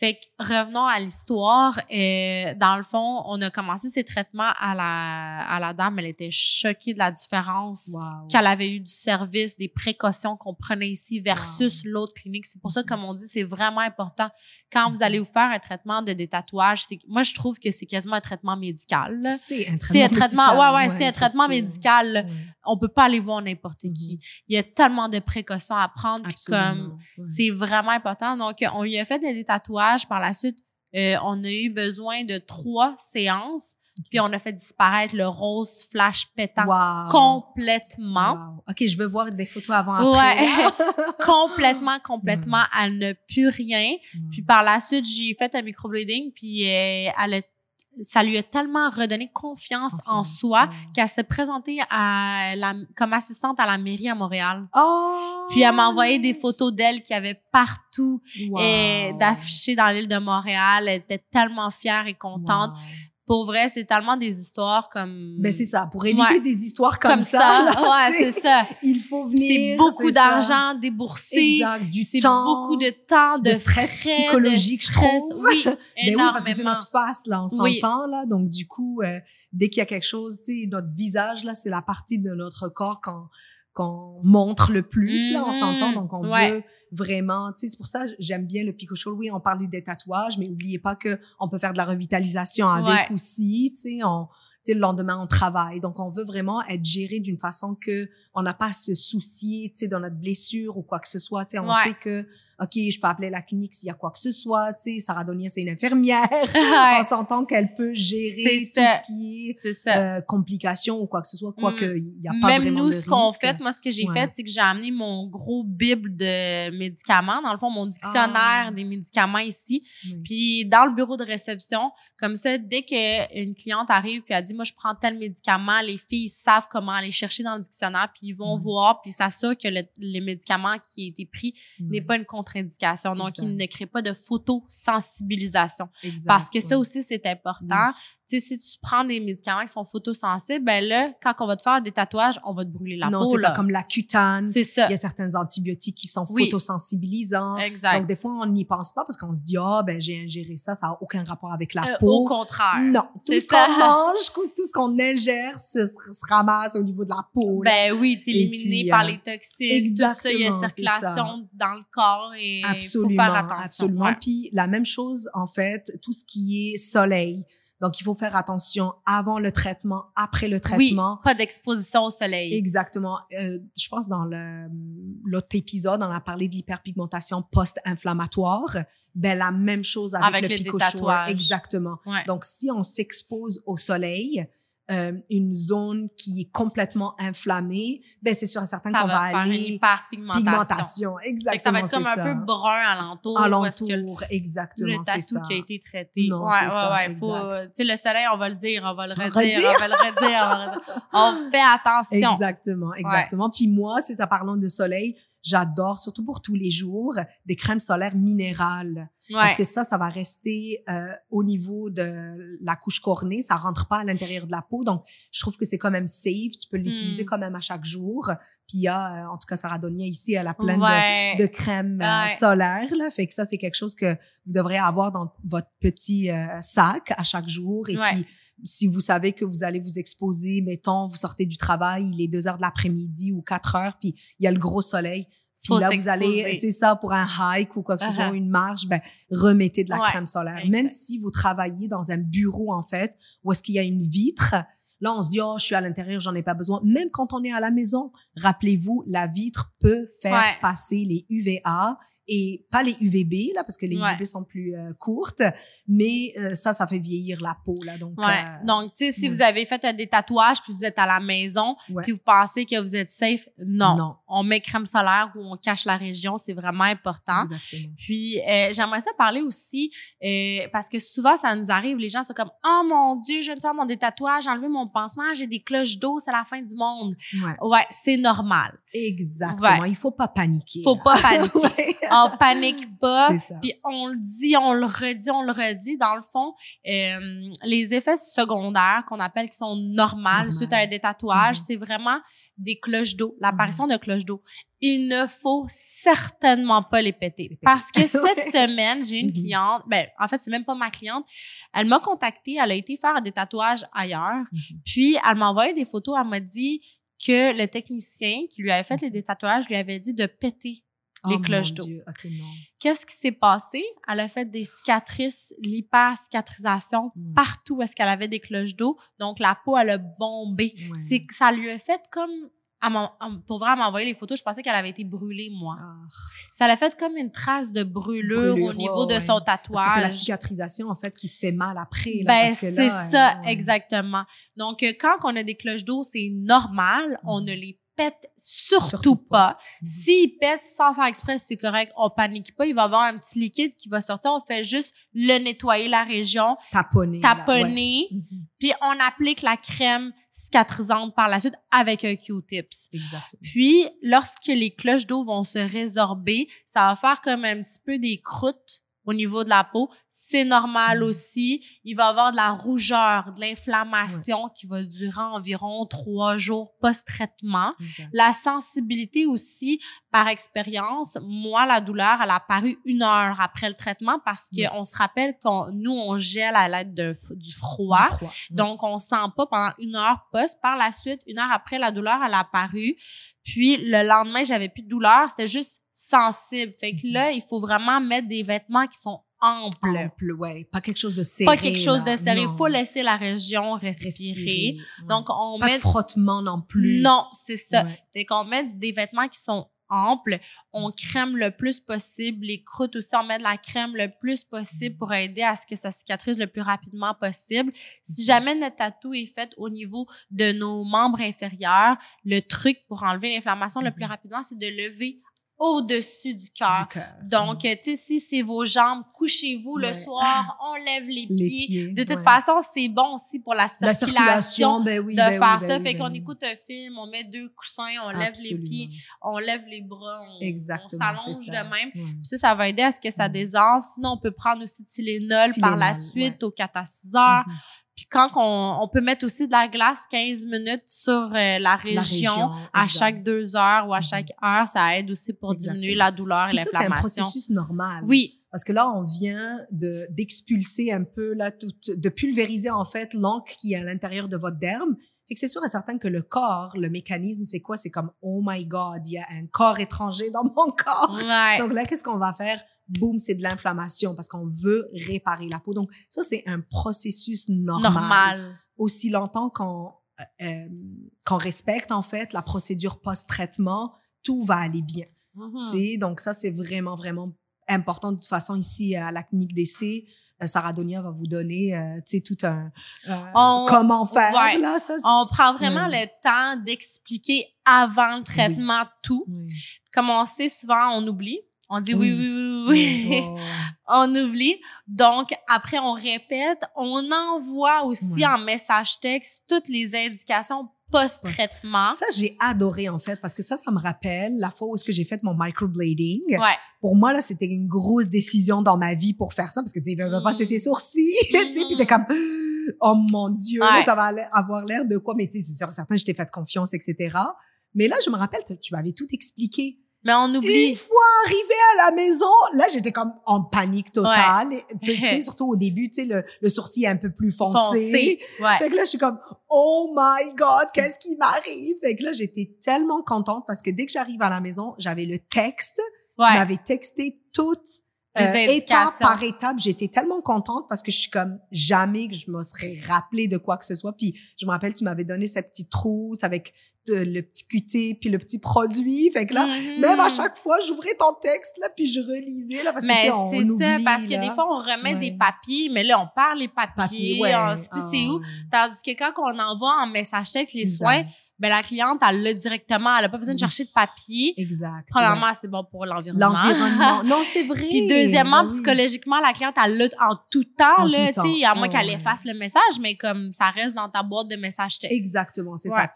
Fait que revenons à l'histoire. Euh, dans le fond, on a commencé ces traitements à la à la dame. Elle était choquée de la différence Wow. qu'elle avait eu du service, des précautions qu'on prenait ici versus wow. l'autre clinique. C'est pour ça, comme on dit, c'est vraiment important. Quand vous allez vous faire un traitement de détatouage, c'est moi je trouve que c'est quasiment un traitement médical. Là. C'est un traitement c'est un traitement, médical. ouais, ouais, ouais, c'est un traitement sûr. médical. Ouais. On peut pas aller voir n'importe Mm-hmm. qui. Il y a tellement de précautions à prendre. Puis comme ouais. c'est vraiment important. Donc, on lui a fait des tatouages. Par la suite, euh, on a eu besoin de trois séances. Okay. Puis on a fait disparaître le rose flash pétant wow. complètement. Wow. OK, je veux voir des photos avant après. Ouais. complètement, complètement. Ouais. Elle n'a plus rien. Ouais. Puis par la suite, j'ai fait un microblading. Puis euh, elle a ça lui a tellement redonné confiance, confiance en soi ouais. qu'elle s'est présentée à la, comme assistante à la mairie à Montréal. Oh, puis elle m'a envoyé nice. des photos d'elle qui avait partout wow. et d'afficher dans l'île de Montréal. Elle était tellement fière et contente. Wow. Pour vrai, c'est tellement des histoires comme... Ben c'est ça, pour éviter ouais. des histoires comme, comme ça. ça. Là, ouais, c'est ça. Il faut venir. C'est beaucoup c'est d'argent déboursé. Exact, du c'est temps. beaucoup de temps, de, de stress frais, psychologique, de stress. je trouve. Oui, ben énormément. oui, parce que c'est notre face, là, on oui. s'entend, là. Donc, du coup, euh, dès qu'il y a quelque chose, tu sais, notre visage, là, c'est la partie de notre corps qu'on qu'on montre le plus, mm-hmm. là, on s'entend. Donc, on ouais. veut vraiment, tu sais, c'est pour ça j'aime bien le Pico Show. Oui, on parle des tatouages, mais oubliez pas que on peut faire de la revitalisation avec ouais. aussi, tu sais, on tu sais, le lendemain, on travaille. Donc, on veut vraiment être géré d'une façon que on n'a pas à se soucier, tu sais, dans notre blessure ou quoi que ce soit. Tu sais, on ouais. sait que, OK, je peux appeler la clinique s'il y a quoi que ce soit. Tu sais, Sarah Donia, c'est une infirmière. Ouais. On s'entend qu'elle peut gérer c'est tout ça. ce qui est, c'est ça. Euh, complications ou quoi que ce soit. Quoi mm. que il y a pas Même vraiment nous, de ce qu'on risque. fait, moi, ce que j'ai ouais. fait, c'est que j'ai amené mon gros bible de médicaments. Dans le fond, mon dictionnaire ah. des médicaments ici. Oui. Puis, dans le bureau de réception, comme ça, dès qu'une cliente arrive puis elle dit, moi, je prends tel médicament, les filles savent comment aller chercher dans le dictionnaire puis ils vont mm. voir puis s'assurent que le, le médicament qui a été pris mm. n'est pas une contre-indication. Donc, exact. Ils ne créent pas de photosensibilisation. Exact, parce que ouais. ça aussi, c'est important. Oui. Tu sais, si tu prends des médicaments qui sont photosensibles, ben là, quand on va te faire des tatouages, on va te brûler la non, peau. Non, c'est là. ça, comme l'Accutane. C'est ça. Il y a certains antibiotiques qui sont oui. photosensibilisants. Exact. Donc, des fois, on n'y pense pas parce qu'on se dit, ah, oh, ben, j'ai ingéré ça, ça n'a aucun rapport avec la euh, peau. Au contraire. Non. Tout ce qu'on mange, tout ce qu'on ingère se, se ramasse au niveau de la peau. Ben là. oui, t'es éliminé puis, par euh, les toxines. Exactement. Tout ça, il y a circulation dans le corps et il faut faire attention. Absolument. Ouais. Puis, la même chose, en fait, tout ce qui est soleil. Donc, il faut faire attention avant le traitement, après le traitement. Oui, pas d'exposition au soleil. Exactement. Euh, je pense dans le, l'autre épisode, on a parlé de l'hyperpigmentation post-inflammatoire. Ben, la même chose avec, avec le Pico Show. Exactement. Ouais. Donc, si on s'expose au soleil, euh, une zone qui est complètement inflammée, ben c'est sûr et certain ça qu'on va, va aller une hyperpigmentation. Pigmentation, exactement. Ça va être comme un ça. peu brun alentour. Alentour, exactement, c'est ça. Le tatou qui a été traité. Non, ouais, c'est ouais, ça, ouais. Faut, tu sais, le soleil, on va le dire, on va le redire, redire? on va le redire, on va le redire. On fait attention. Exactement, exactement. Ouais. Puis moi, c'est ça, parlant de soleil, j'adore, surtout pour tous les jours, des crèmes solaires minérales. Ouais. Parce que ça, ça va rester euh, au niveau de la couche cornée, ça rentre pas à l'intérieur de la peau. Donc, je trouve que c'est quand même safe. Tu peux l'utiliser mm. quand même à chaque jour. Puis il y a, en tout cas, Sarah Donia ici, elle a plein ouais. de, de crèmes euh, ouais. solaires. Là. Fait que ça, c'est quelque chose que vous devrez avoir dans votre petit euh, sac à chaque jour. Et ouais. puis, si vous savez que vous allez vous exposer, mettons, vous sortez du travail, il est deux heures de l'après-midi ou quatre heures, puis il y a le gros soleil. Puis faut là, vous allez, c'est ça, pour un hike ou quoi que ce soit, uh-huh. une marche, ben, remettez de la ouais. crème solaire. Exact. Même si vous travaillez dans un bureau, en fait, où est-ce qu'il y a une vitre, là, on se dit, oh, je suis à l'intérieur, j'en ai pas besoin. Même quand on est à la maison, rappelez-vous, la vitre peut faire ouais. passer les U V A et pas les U V B, là, parce que les ouais. U V B sont plus euh, courtes, mais euh, ça, ça fait vieillir la peau, là. Donc, ouais. euh, donc tu sais, si ouais. vous avez fait euh, des tatouages puis vous êtes à la maison ouais. puis vous pensez que vous êtes safe, non. non. On met crème solaire ou on cache la région, c'est vraiment important. Exactement. Puis, euh, j'aimerais ça parler aussi, euh, parce que souvent, ça nous arrive, les gens sont comme « Oh mon Dieu, je viens de faire mon détatouage, j'ai enlevé mon pansement, j'ai des cloches d'eau, c'est la fin du monde. » Ouais, ouais c'est normal. Exactement. Ouais. Il faut pas paniquer. Faut là. pas paniquer. Ouais. On panique pas. C'est ça. Puis on le dit, on le redit, on le redit. Dans le fond, euh, les effets secondaires qu'on appelle qui sont normales Normal. suite à un détatouage, Mm-hmm. c'est vraiment des cloches d'eau, l'apparition de cloches d'eau. Il ne faut certainement pas les péter. péter. Parce que cette Ouais. semaine, j'ai une Mm-hmm. cliente, ben en fait, c'est même pas ma cliente. Elle m'a contactée, elle a été faire des tatouages ailleurs. Mm-hmm. Puis elle m'a envoyé des photos, elle m'a dit que le technicien qui lui avait fait les détatouages lui avait dit de péter les Oh, cloches mon d'eau. Dieu. OK, non. Qu'est-ce qui s'est passé? Elle a fait des cicatrices, l'hypercicatrisation Mm. partout où est-ce qu'elle avait des cloches d'eau. Donc, la peau, elle a bombé. Ouais. C'est que ça lui a fait comme... elle m'a- pour vraiment m'envoyer les photos, je pensais qu'elle avait été brûlée, moi. Ah. Ça l'a fait comme une trace de brûlure, Brûlure, au niveau ouais, de ouais. son Parce que c'est la tatouage. cicatrisation, en fait, qui se fait mal après. Là, Ben, parce que c'est là, ça, euh, ouais. exactement. Donc, euh, quand on a des cloches d'eau, c'est normal. On Mm. ne les pète surtout, Surtout pas. pas. Mm. S'il pète sans faire exprès, c'est correct. On panique pas. Il va y avoir un petit liquide qui va sortir. On fait juste le nettoyer la région, Taponner. là, taponner, ouais. Mhm. puis on applique la crème cicatrisante par la suite avec un Q-tips. Exactement. Puis, lorsque les cloches d'eau vont se résorber, ça va faire comme un petit peu des croûtes au niveau de la peau. C'est normal Mm. aussi. Il va y avoir de la rougeur, de l'inflammation qui va durer environ trois jours post-traitement. Exact. La sensibilité aussi, par expérience, moi, la douleur, elle a apparu une heure après le traitement parce que Mm. on se rappelle qu'on nous, on gèle à l'aide de, du froid. Du froid. Mm. Donc, on sent pas pendant une heure post. Par la suite, une heure après, la douleur, elle a apparu. Puis, le lendemain, j'avais plus de douleur. C'était juste sensible. Fait que là, il faut vraiment mettre des vêtements qui sont amples. Ample, ouais. Pas quelque chose de serré. Pas quelque chose là. de serré. Il Non. faut laisser la région respirer. Respirer, ouais. Donc, on pas met... de frottement non plus. Non, c'est ça. Ouais. Fait qu'on met des vêtements qui sont amples. On crème le plus possible. Les croûtes aussi, on met de la crème le plus possible pour aider à ce que ça cicatrise le plus rapidement possible. Si jamais notre tatou est fait au niveau de nos membres inférieurs, le truc pour enlever l'inflammation le plus rapidement, c'est de lever au-dessus du cœur. Du cœur. Donc, euh, tu sais, si c'est vos jambes, couchez-vous le Ouais. soir, on lève les Les pieds. pieds, De toute ouais. façon, c'est bon aussi pour la La circulation, circulation, ben oui, de ben oui, faire ben ça. oui, fait ben qu'on oui. écoute un film, on met deux coussins, on lève Absolument. les pieds, on lève les bras, on, on Exactement, c'est s'allonge ça. de même. Ouais. Puis ça, ça va aider à ce que ça Mm. désenfle. Sinon, on peut prendre aussi Tylenol par la Tylenol, suite au quatre à six heures. Mhm. Puis quand on, on peut mettre aussi de la glace quinze minutes sur euh, la région, région, à exact. chaque deux heures ou à Mhm. chaque heure, ça aide aussi pour Exactement. diminuer la douleur et Puis ça, c'est un l'inflammation. processus normal. Oui, Parce que là, on vient de d'expulser un peu, là, tout, de pulvériser, en fait, l'encre qui est à l'intérieur de votre derme. Fait que c'est sûr et certain que le corps, le mécanisme, c'est quoi? C'est comme, oh my God, il y a un corps étranger dans mon corps. ouais. Donc là, qu'est-ce qu'on va faire? Boum, c'est de l'inflammation parce qu'on veut réparer la peau. Donc ça, c'est un processus normal. normal. Aussi longtemps qu'on euh, qu'on respecte, en fait, la procédure post-traitement, tout va aller bien. Mhm. Tu sais, donc ça, c'est vraiment, vraiment important. De toute façon, ici, à la clinique d'essai, euh, Sarah Donia va vous donner, euh, tu sais, tout un... euh, On- comment faire, ouais. là, ça. c'est- On prend vraiment Ouais. le temps d'expliquer avant le traitement tout. Oui. Comme on sait, souvent, on oublie. On dit oui, Oui. oui, oui, oui. oui. Oh. On oublie. Donc, après, on répète. On envoie aussi Ouais. en message texte toutes les indications post-traitement. Ça, j'ai adoré, en fait, parce que ça, ça me rappelle la fois où est-ce que j'ai fait mon microblading. Ouais. Pour moi, là, c'était une grosse décision dans ma vie pour faire ça, parce que tu veux Mm. pas, c'était sourcils, tu sais, Mm. puis t'es comme, oh mon Dieu, Ouais. ça va aller- avoir l'air de quoi, mais tu sais, c'est sûr, certain, je t'ai fait confiance, et cetera. Mais là, je me rappelle, tu- tu m'avais tout expliqué. Mais on oublie. Une fois arrivé à la maison, là, j'étais comme en panique totale. Et, Tu sais, surtout au début, tu sais, le, le sourcil est un peu plus foncé. Foncé. Ouais. Fait que là, je suis comme, oh my God, qu'est-ce qui m'arrive? Fait que là, j'étais tellement contente parce que dès que j'arrive à la maison, j'avais le texte. Tu Ouais. m'avais texté toutes Les euh, étape indications. par étape. J'étais tellement contente parce que je suis comme jamais que je me serais rappelé de quoi que ce soit. Puis je me rappelle, tu m'avais donné cette petite trousse avec de- le petit Q-tip puis le petit produit. Fait que là, Mhm. même à chaque fois, j'ouvrais ton texte là puis je relisais là parce que Mais tu sais, on c'est ça, oublie, parce que là. des fois, on remet Ouais. des papiers, mais là, on perd les papiers, Papier, ouais. on sait plus c'est où. Ah, Tandis que quand on envoie en message texte les exact. soins, ben la cliente, elle l'a directement, elle a pas besoin de Oui. chercher de papier. Exact. Premièrement, ouais. c'est bon pour l'environnement. L'environnement. Non, c'est vrai. Puis deuxièmement, Ben oui. psychologiquement, la cliente, elle l'a en tout temps, En là, tout tu sais, temps. à moins Oh, qu'elle ouais. efface le message, mais comme ça reste dans ta boîte de message texte. Exactement, c'est Ouais. ça. Puis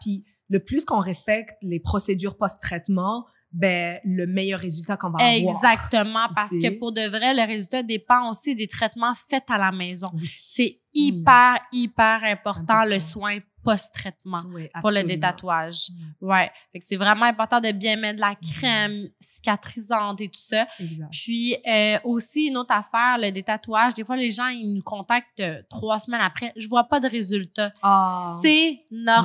le plus qu'on respecte les procédures post-traitement, ben le meilleur résultat qu'on va avoir. Exactement, parce T'sais. que pour de vrai, le résultat dépend aussi des traitements faits à la maison. Oui. C'est hyper, oui. hyper important, important, le soin post-traitement Oui, pour le absolument. détatouage. Mm. Ouais, fait que c'est vraiment important de bien mettre de la crème cicatrisante et tout ça. Exact. Puis euh, aussi une autre affaire, le détatouage. Des fois, les gens ils nous contactent euh, trois semaines après. Je vois pas de résultat. Ah, C'est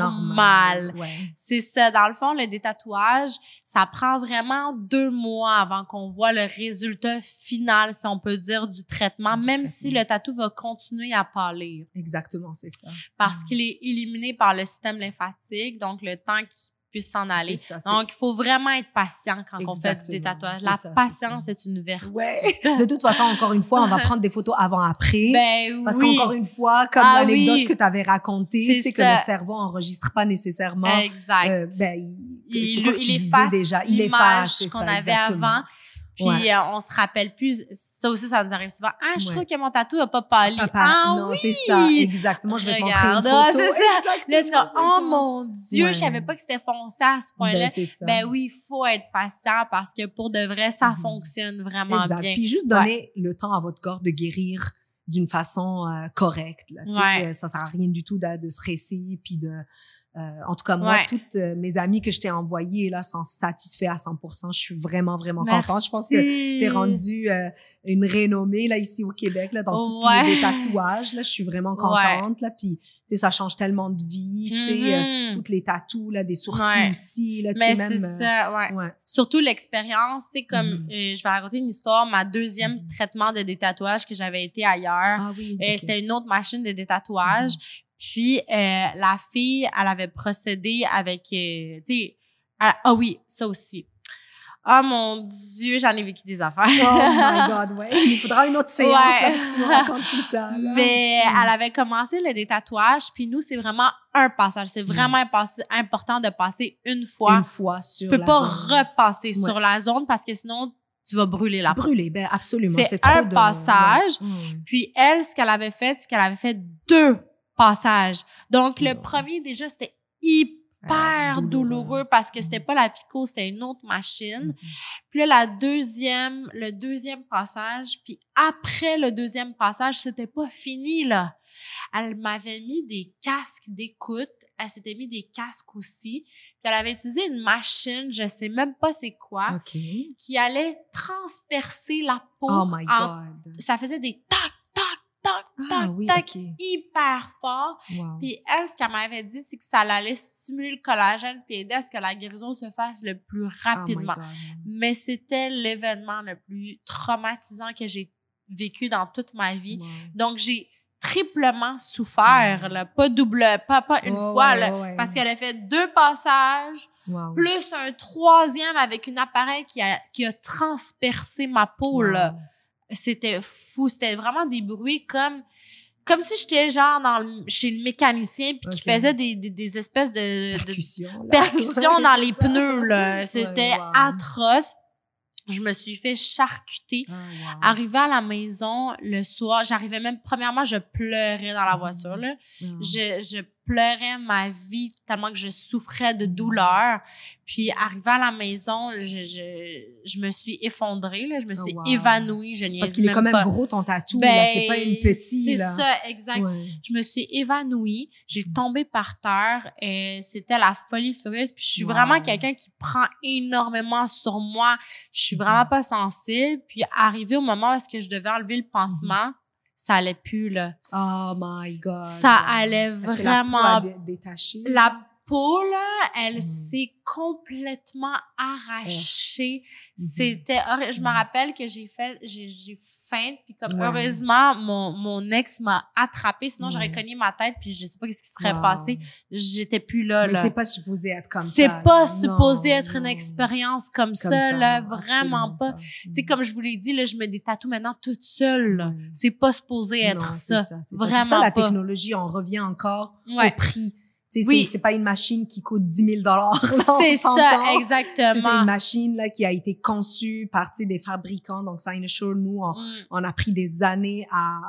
normal. Ouais. C'est ça. Dans le fond, le détatouage, ça prend vraiment deux mois avant qu'on voit le résultat final, si on peut dire, du traitement, Du même traitement. si le tatou va continuer à pâlir. Exactement, c'est ça. Parce Mm. qu'il est éliminé par le système lymphatique, donc le temps qu'il puisse s'en aller. C'est ça, c'est- Donc, il faut vraiment être patient quand on fait du Exactement. détatouage. C'est La ça, c'est patience ça. est une vertu. Ouais. De toute façon, encore une fois, on va prendre des photos avant-après. Ben Parce oui. qu'encore une fois, comme Ah l'anecdote oui. que tu avais racontée, C'est tu sais, que ça. le cerveau enregistre pas nécessairement. Exact. euh, ben, il, c'est il, quoi que il tu disais efface déjà? Il l'image efface, c'est qu'on ça, avait exactement. avant. Puis Ouais. euh, on se rappelle plus. Ça aussi, ça nous arrive souvent. Ah, je Ouais. trouve que mon tatou a pas pâli. Papa, ah non, oui! c'est ça, exactement. Je vais te montrer une Regarde, photo. ah, c'est ça. Exactement, Là, c'est comme, c'est oh ça. mon Dieu, Ouais. je savais pas que c'était foncé à ce point-là. Ben, c'est ça. Ben oui, il faut être patient parce que pour de vrai, ça Mhm. fonctionne vraiment Exact. bien. Puis juste donner le temps à votre corps de guérir d'une façon euh, correcte. Là. Tu sais, Ouais. euh, ça sert à rien du tout de, de se stresser. Puis de, euh, en tout cas, moi, Ouais. toutes euh, mes amies que je t'ai envoyées là sont satisfaits à cent pour cent. Je suis vraiment, vraiment Merci. contente. Je pense que t'es rendue euh, une renommée là ici au Québec là dans tout ce qui est Ouais. des tatouages. Là, je suis vraiment contente. Là, puis tu sais, ça change tellement de vie. Tu sais, euh, Mhm. toutes les tatous là, des sourcils Ouais. aussi. Là, tu Mais sais, c'est même. euh, ça, ouais. ouais. Surtout l'expérience, tu sais, comme Mhm. euh, je vais raconter une histoire, ma deuxième Mhm. traitement de détatouage que j'avais été ailleurs. Ah oui. Euh, ok. C'était une autre machine de détatouage. Puis, euh, la fille, elle avait procédé avec, euh, tu sais, elle- ah oui, ça aussi. Ah mon Dieu, j'en ai vécu des affaires. Oh my God, ouais. Il faudra une autre séance Ouais. là, pour que tu nous racontes tout ça. Là. Mais Mm. elle avait commencé le détatouage, puis nous, c'est vraiment un passage. C'est vraiment impas- important de passer une fois. Une fois sur Tu peux la pas zone. repasser Ouais. sur la zone parce que sinon, tu vas brûler la peau. Brûler, ben absolument. C'est C'est trop un de- passage. Ouais. Mm. Puis elle, ce qu'elle avait fait, c'est qu'elle avait fait deux passages. Donc, le Ouais. premier, déjà, c'était hyper Ah, douloureux. douloureux. parce que c'était pas la pico, c'était une autre machine. Mhm. Puis là, la deuxième, le deuxième passage, puis après le deuxième passage, c'était pas fini, là. Elle m'avait mis des casques d'écoute. Elle s'était mis des casques aussi. Puis elle avait utilisé une machine, je sais même pas c'est quoi, OK. qui allait transpercer la peau. Oh my en- God. Ça faisait des tac, tac, tac, Ah tac, oui, tac, OK. hyper fort. Wow. Puis elle, ce qu'elle m'avait dit, c'est que ça allait stimuler le collagène puis aider à ce que la guérison se fasse le plus Oh my rapidement. God. Mais c'était l'événement le plus traumatisant que j'ai vécu dans toute ma vie. Wow. Donc, j'ai triplement souffert, là, pas double, pas, pas une Ouais, fois, ouais, là, ouais. parce qu'elle a fait deux passages, Wow. plus un troisième avec un appareil qui a, qui a transpercé ma peau, Wow. là. C'était fou. C'était vraiment des bruits comme, comme si j'étais genre dans le, chez le mécanicien puis qui Ok. faisait des, des, des espèces de, de Percussion. là. percussions Ouais, dans c'est les ça. pneus, là. C'était Ouais, wow. atroce. Je me suis fait charcuter. Ah, wow. Arrivée à la maison le soir, j'arrivais même, premièrement, je pleurais dans la voiture, là. Ah. Je, je pleurais ma vie tellement que je souffrais de douleur. Puis, arrivée à la maison, je, je, je me suis effondrée, là. Je me Oh, suis wow. évanouie. Je niaise Parce qu'il est même quand même pas. gros, ton tatou. Ben, là. C'est pas une petite, c'est là. ça, exact. Ouais. Je me suis évanouie, j'ai tombé par terre et c'était la folie furieuse. Puis je suis Wow. vraiment quelqu'un qui prend énormément sur moi. Je suis vraiment pas sensible. Puis arrivé au moment où est-ce que je devais enlever le pansement, ça allait plus, là. Oh my God. Ça allait Est-ce que la peau vraiment- a dé- détaché? La peau, là, elle Mm. s'est complètement arrachée. Mhm. C'était horrible. Je me Mhm. rappelle que j'ai fait, j'ai, j'ai faim, puis comme Ouais. heureusement, mon, mon ex m'a attrapée, sinon Ouais. j'aurais cogné ma tête, puis je sais pas qu'est-ce qui serait Wow. passé. J'étais plus là, Mais là. c'est pas supposé être comme ça. C'est pas là. supposé Non, être une non. expérience comme, Comme ça, là, non, vraiment absolument pas. Tu sais, comme je vous l'ai dit, là, je me des tatous maintenant toute seule, là. Ouais. C'est pas supposé être Non, ça. c'est c'est ça. C'est Vraiment pour ça, la pas. technologie, on revient encore Ouais. au prix. Tu sais, Oui. c'est, c'est pas une machine qui coûte dix mille dollars. C'est ça, exactement. C'est une machine là qui a été conçue par tu sais, des fabricants. Donc, Cynosure, nous, on, Mm. on a pris des années à,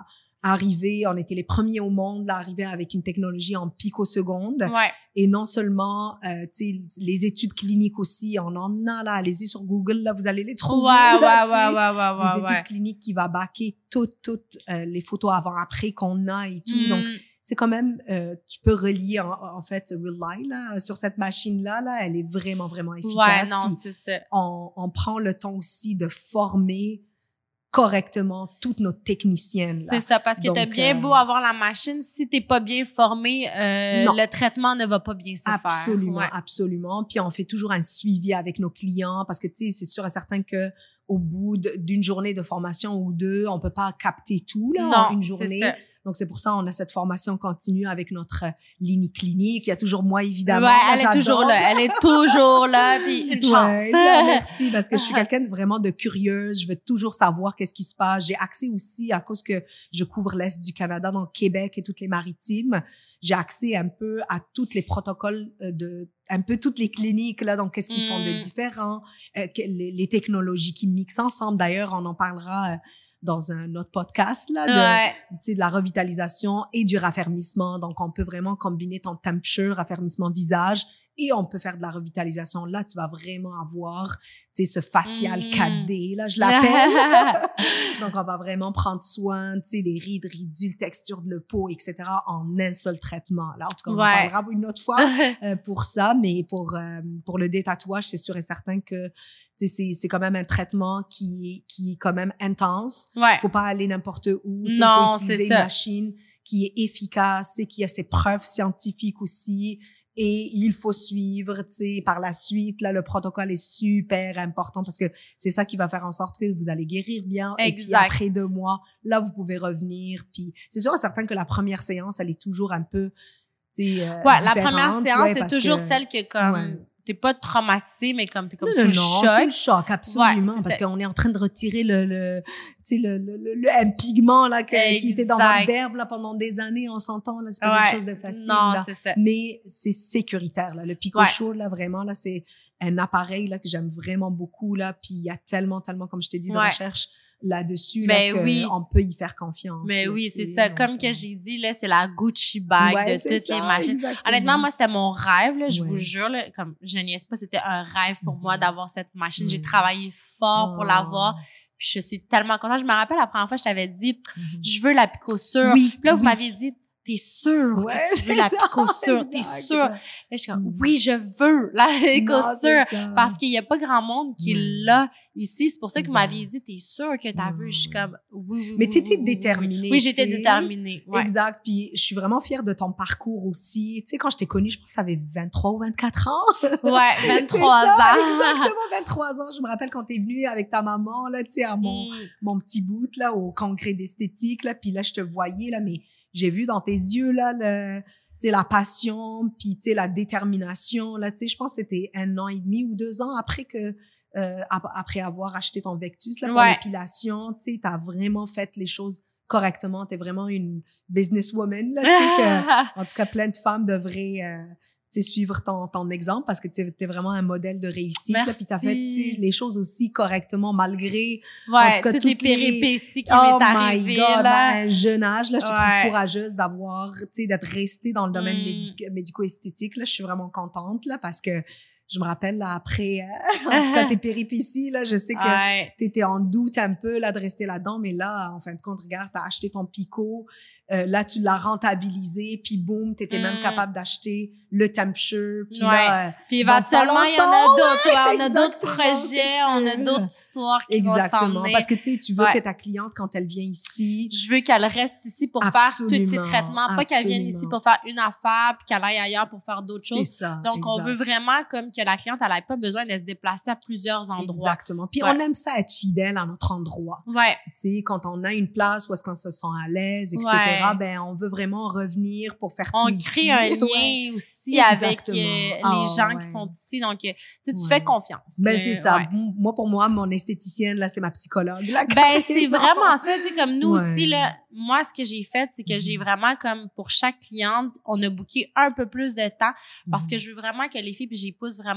arrivé, on était les premiers au monde là, arriver avec une technologie en picosecondes. Ouais. Et non seulement, euh, tu sais, les études cliniques aussi, on en a là, allez-y sur Google, là, vous allez les trouver. Ouais, là, ouais, ouais, ouais, ouais, les ouais, études ouais. cliniques qui va backer toutes, toutes euh, les photos avant-après qu'on a et tout. Mm. Donc, c'est quand même, euh, tu peux relier en, en fait Rely là sur cette machine là là, elle est vraiment vraiment efficace. Ouais, non, Puis c'est ça. on, on prend le temps aussi de former correctement toutes nos techniciennes là. C'est ça, parce que t'as Donc, bien euh, beau avoir la machine, si t'es pas bien formé, euh, Non. le traitement ne va pas bien se Absolument, faire. Ouais. absolument. Puis on fait toujours un suivi avec nos clients parce que tu sais, c'est sûr et certain que au bout de- d'une journée de formation ou deux, on peut pas capter tout là Non, en une c'est journée. ça. Donc c'est pour ça on a cette formation continue avec notre euh, ligne clinique. Il y a toujours moi évidemment. Ouais, Moi, elle est j'adore. toujours là. Elle est toujours là, puis une chance. Ouais, ça, merci parce que je suis quelqu'un de vraiment de curieuse. Je veux toujours savoir qu'est-ce qui se passe. J'ai accès aussi à cause que je couvre l'est du Canada, donc Québec et toutes les maritimes. J'ai accès un peu à tous les protocoles euh, de un peu toutes les cliniques là. Donc qu'est-ce qu'ils font de Mm. différent, euh, que- les, les technologies qui mixent ensemble. D'ailleurs, on en parlera euh, dans un autre podcast là de Ouais. tu sais, de la revitalisation et du raffermissement. Donc, on peut vraiment combiner ton temperature, raffermissement visage, et on peut faire de la revitalisation. Là, tu vas vraiment avoir, tu sais, ce facial Mm. quatre D, là, je l'appelle. Donc, on va vraiment prendre soin, tu sais, des rides, ridules, texture de la peau, et cetera en un seul traitement. Là, en tout cas, on en Ouais. parlera une autre fois euh, pour ça, mais pour euh, pour le détatouage, c'est sûr et certain que, tu sais, c'est c'est quand même un traitement qui qui est quand même intense. Ouais. Faut pas aller n'importe où. Tu sais, Non, faut utiliser c'est une ça. machine qui est efficace et qui a ses preuves scientifiques aussi. Et il faut suivre, tu sais, par la suite, là, le protocole est super important parce que c'est ça qui va faire en sorte que vous allez guérir bien. Et puis Exact. après deux mois, là, vous pouvez revenir. Puis c'est sûr et certain que la première séance, elle est toujours un peu, tu sais, euh, Ouais, la différente, première séance, ouais, c'est parce toujours que- celle que comme Ouais. t'es pas traumatisé, mais comme t'es comme Non, sous non, le non, choc. sous le choc, absolument, Ouais, c'est parce ça. qu'on est en train de retirer le, le tu sais, le, le, le, le- un pigment, là, que, qui était dans Exact. votre derbe, là, pendant des années, on s'entend, là, c'est pas Ouais. quelque chose de facile, Non, là. c'est ça. Mais c'est sécuritaire, là. Le Pico Ouais. Show, là, vraiment, là, c'est un appareil, là, que j'aime vraiment beaucoup, là, puis il y a tellement, tellement, comme je t'ai dit, de Ouais. recherche là-dessus, Ben là, que oui. on peut y faire confiance. Mais là, oui, tu c'est sais, ça. donc, Comme que euh, j'ai dit, là, c'est la Gucci bag ouais, de c'est toutes ça, les machines. exactement. Honnêtement, moi, c'était mon rêve, là. Je Ouais. vous jure, là, comme je niaise pas, c'était un rêve pour moi Mhm. d'avoir cette machine. J'ai Ouais. travaillé fort pour Oh. l'avoir. Puis je suis tellement contente. Je me rappelle la première fois, je t'avais dit, Mhm. je veux la picossure. Oui, Puis là, vous oui. m'aviez dit, t'es sûre Ouais, que tu veux c'est la ça, picossure, t'es exact. sûre. Là, je suis comme, Mhm. oui, je veux la Non, c'est picossure. ça. Parce qu'il y a pas grand monde qui Ouais. est là ici. C'est pour ça que vous Exact. m'aviez dit, t'es sûre que t'as vu? Je suis Ouais. comme, oui, oui, Mais oui, t'étais oui, oui, oui. déterminée, Oui, j'étais tu sais. déterminée. Ouais. Exact. Puis je suis vraiment fière de ton parcours aussi. Tu sais, quand je t'ai connue, je pense que t'avais vingt-trois ou vingt-quatre ans. Ouais, C'est vingt-trois ça, ans. Exactement, vingt-trois ans. Je me rappelle quand t'es venue avec ta maman, là, tu sais, à mon, Mm. mon petit bout, là, au congrès d'esthétique, là. Puis là, je te voyais, là, mais j'ai vu dans tes yeux, là, le, tu sais, la passion, puis tu sais, la détermination, là, tu sais, je pense que c'était un an et demi ou deux ans après que, euh, ap- après avoir acheté ton Vectus, là, pour Ouais. l'épilation, tu sais, t'as vraiment fait les choses correctement. T'es vraiment une businesswoman, là, tu sais, que, en tout cas, plein de femmes devraient, euh, tu sais, suivre ton, ton exemple parce que tu es vraiment un modèle de réussite. Là, puis t'as fait tu sais, Merci. les choses aussi correctement malgré en Ouais, tout cas, toutes les toutes les- péripéties qui oh m'est my arrivées, God, là. à un jeune âge. Là, je te Ouais. trouve courageuse d'avoir, tu sais, d'être restée dans le domaine Mm. médic- médico-esthétique. Là, je suis vraiment contente là parce que je me rappelle là après, euh, en tout cas tes péripéties là, je sais que Ouais. t'étais en doute un peu là de rester là-dedans, mais là, en fin de compte, regarde, t'as acheté ton Pico, euh, là tu l'as rentabilisé, puis boum, t'étais Mm. même capable d'acheter le temperature, puis Ouais. là, euh, Puis dans pas éventuellement, il y en a longtemps, d'autres. Ouais, on a d'autres exactement, projets, c'est on a sûr. d'autres histoires qui vont s'en exactement, venir. parce que tu sais, tu veux Ouais. que ta cliente quand elle vient ici, Je veux qu'elle reste ici pour faire tous ces Absolument, traitements, pas qu'elle vienne ici absolument. pour faire une affaire puis qu'elle aille ailleurs pour faire d'autres c'est choses. ça. Donc, on exact. veut vraiment comme que la cliente, elle ait pas besoin de se déplacer à plusieurs endroits. Exactement. Puis Ouais. on aime ça être fidèle à notre endroit. Ouais. Tu sais, quand on a une place où est-ce qu'on se sent à l'aise, et cetera, Ouais. ben on veut vraiment revenir pour faire On tout crée ici. un Ouais. lien aussi avec euh, Exactement. les Ah, gens ouais. qui sont ici. Donc, euh, tu sais, tu Ouais. fais confiance. Ben Euh, c'est ça. ouais. M- Moi pour moi, mon esthéticienne là, c'est ma psychologue. Là, Ben, c'est carrément. vraiment ça, tu sais, comme nous Ouais. aussi, là, moi, ce que j'ai fait, c'est que j'ai Mhm. vraiment, comme, pour chaque cliente, on a booké un peu plus de temps parce Mhm. que je veux vraiment que les filles, puis j'y pousse vraiment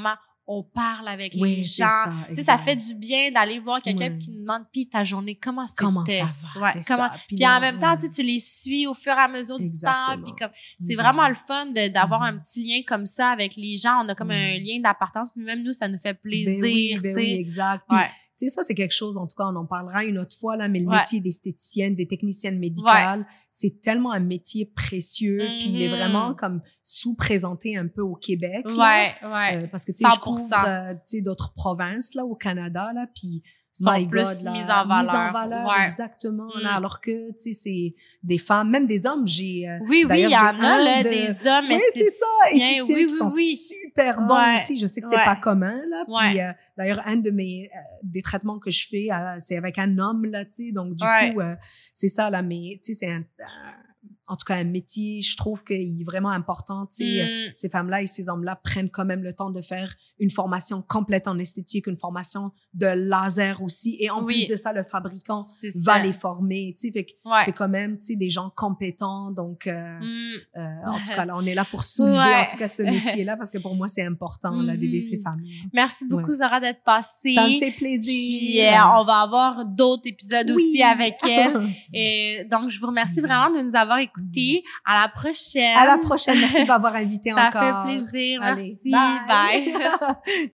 on parle avec Oui, les c'est gens. ça, Tu sais, ça exact. fait du bien d'aller voir quelqu'un Ouais. qui nous demande, puis ta journée, comment c'était? Comment ça va, Ouais, c'est comment... ça. Puis, Puis en là, même temps, ouais. tu sais, tu les suis au fur et à mesure du temps. Exactement. Puis comme, c'est Exact. vraiment le fun de, d'avoir Mhm. un petit lien comme ça avec les gens. On a comme Ouais. un lien d'appartenance. Puis même nous, ça nous fait plaisir. Ben oui, ben tu sais. oui, exact. Puis, Ouais. tu sais, ça, c'est quelque chose, en tout cas, on en parlera une autre fois, là, mais le Ouais. métier d'esthéticienne, des techniciennes médicales, c'est tellement un métier précieux, puis il est Mhm. vraiment comme sous-présenté un peu au Québec. là. Ouais, ouais. Euh, parce que, tu sais, je cent pour couvre, cent. euh, tu sais, d'autres provinces, là, au Canada, là, puis Sont my plus God, là, mises en valeur. mises en valeur, Ouais. exactement. Mm. Là, alors que, tu sais, c'est des femmes, même des hommes, j'ai... euh, Oui, oui, d'ailleurs, il y en j'ai a, un là, de- des hommes Oui, c'est ça, esthéticiens. esthéticiens Oui, qui oui, sont oui. super bons Ouais. aussi. Je sais que c'est Ouais. pas commun, là. Puis, Ouais. euh, d'ailleurs, un de mes, euh, des traitements que je fais, euh, c'est avec un homme, là, tu sais. Donc, du Ouais. coup, euh, c'est ça, là, mais, tu sais, c'est un, un- en tout cas, un métier, je trouve qu'il est vraiment important, tu sais. Mm. Ces femmes-là et ces hommes-là prennent quand même le temps de faire une formation complète en esthétique, une formation de laser aussi. Et en Oui. plus de ça, le fabricant C'est va ça. les former, tu sais. Fait que Ouais. c'est quand même, tu sais, des gens compétents. Donc, euh, Mm. euh, en tout cas, là, on est là pour soulever, Ouais. en tout cas, ce métier-là, parce que pour moi, c'est important, là, d'aider Mhm. ces femmes. Merci beaucoup, Ouais. Zara, d'être passée. Ça me fait plaisir. Puis, euh, on va avoir d'autres épisodes Oui. aussi avec elle. Et donc, je vous remercie vraiment de nous avoir écoutés. À la prochaine. À la prochaine. Merci de m'avoir invité Ça encore. fait plaisir. Allez, Merci. bye. Bye.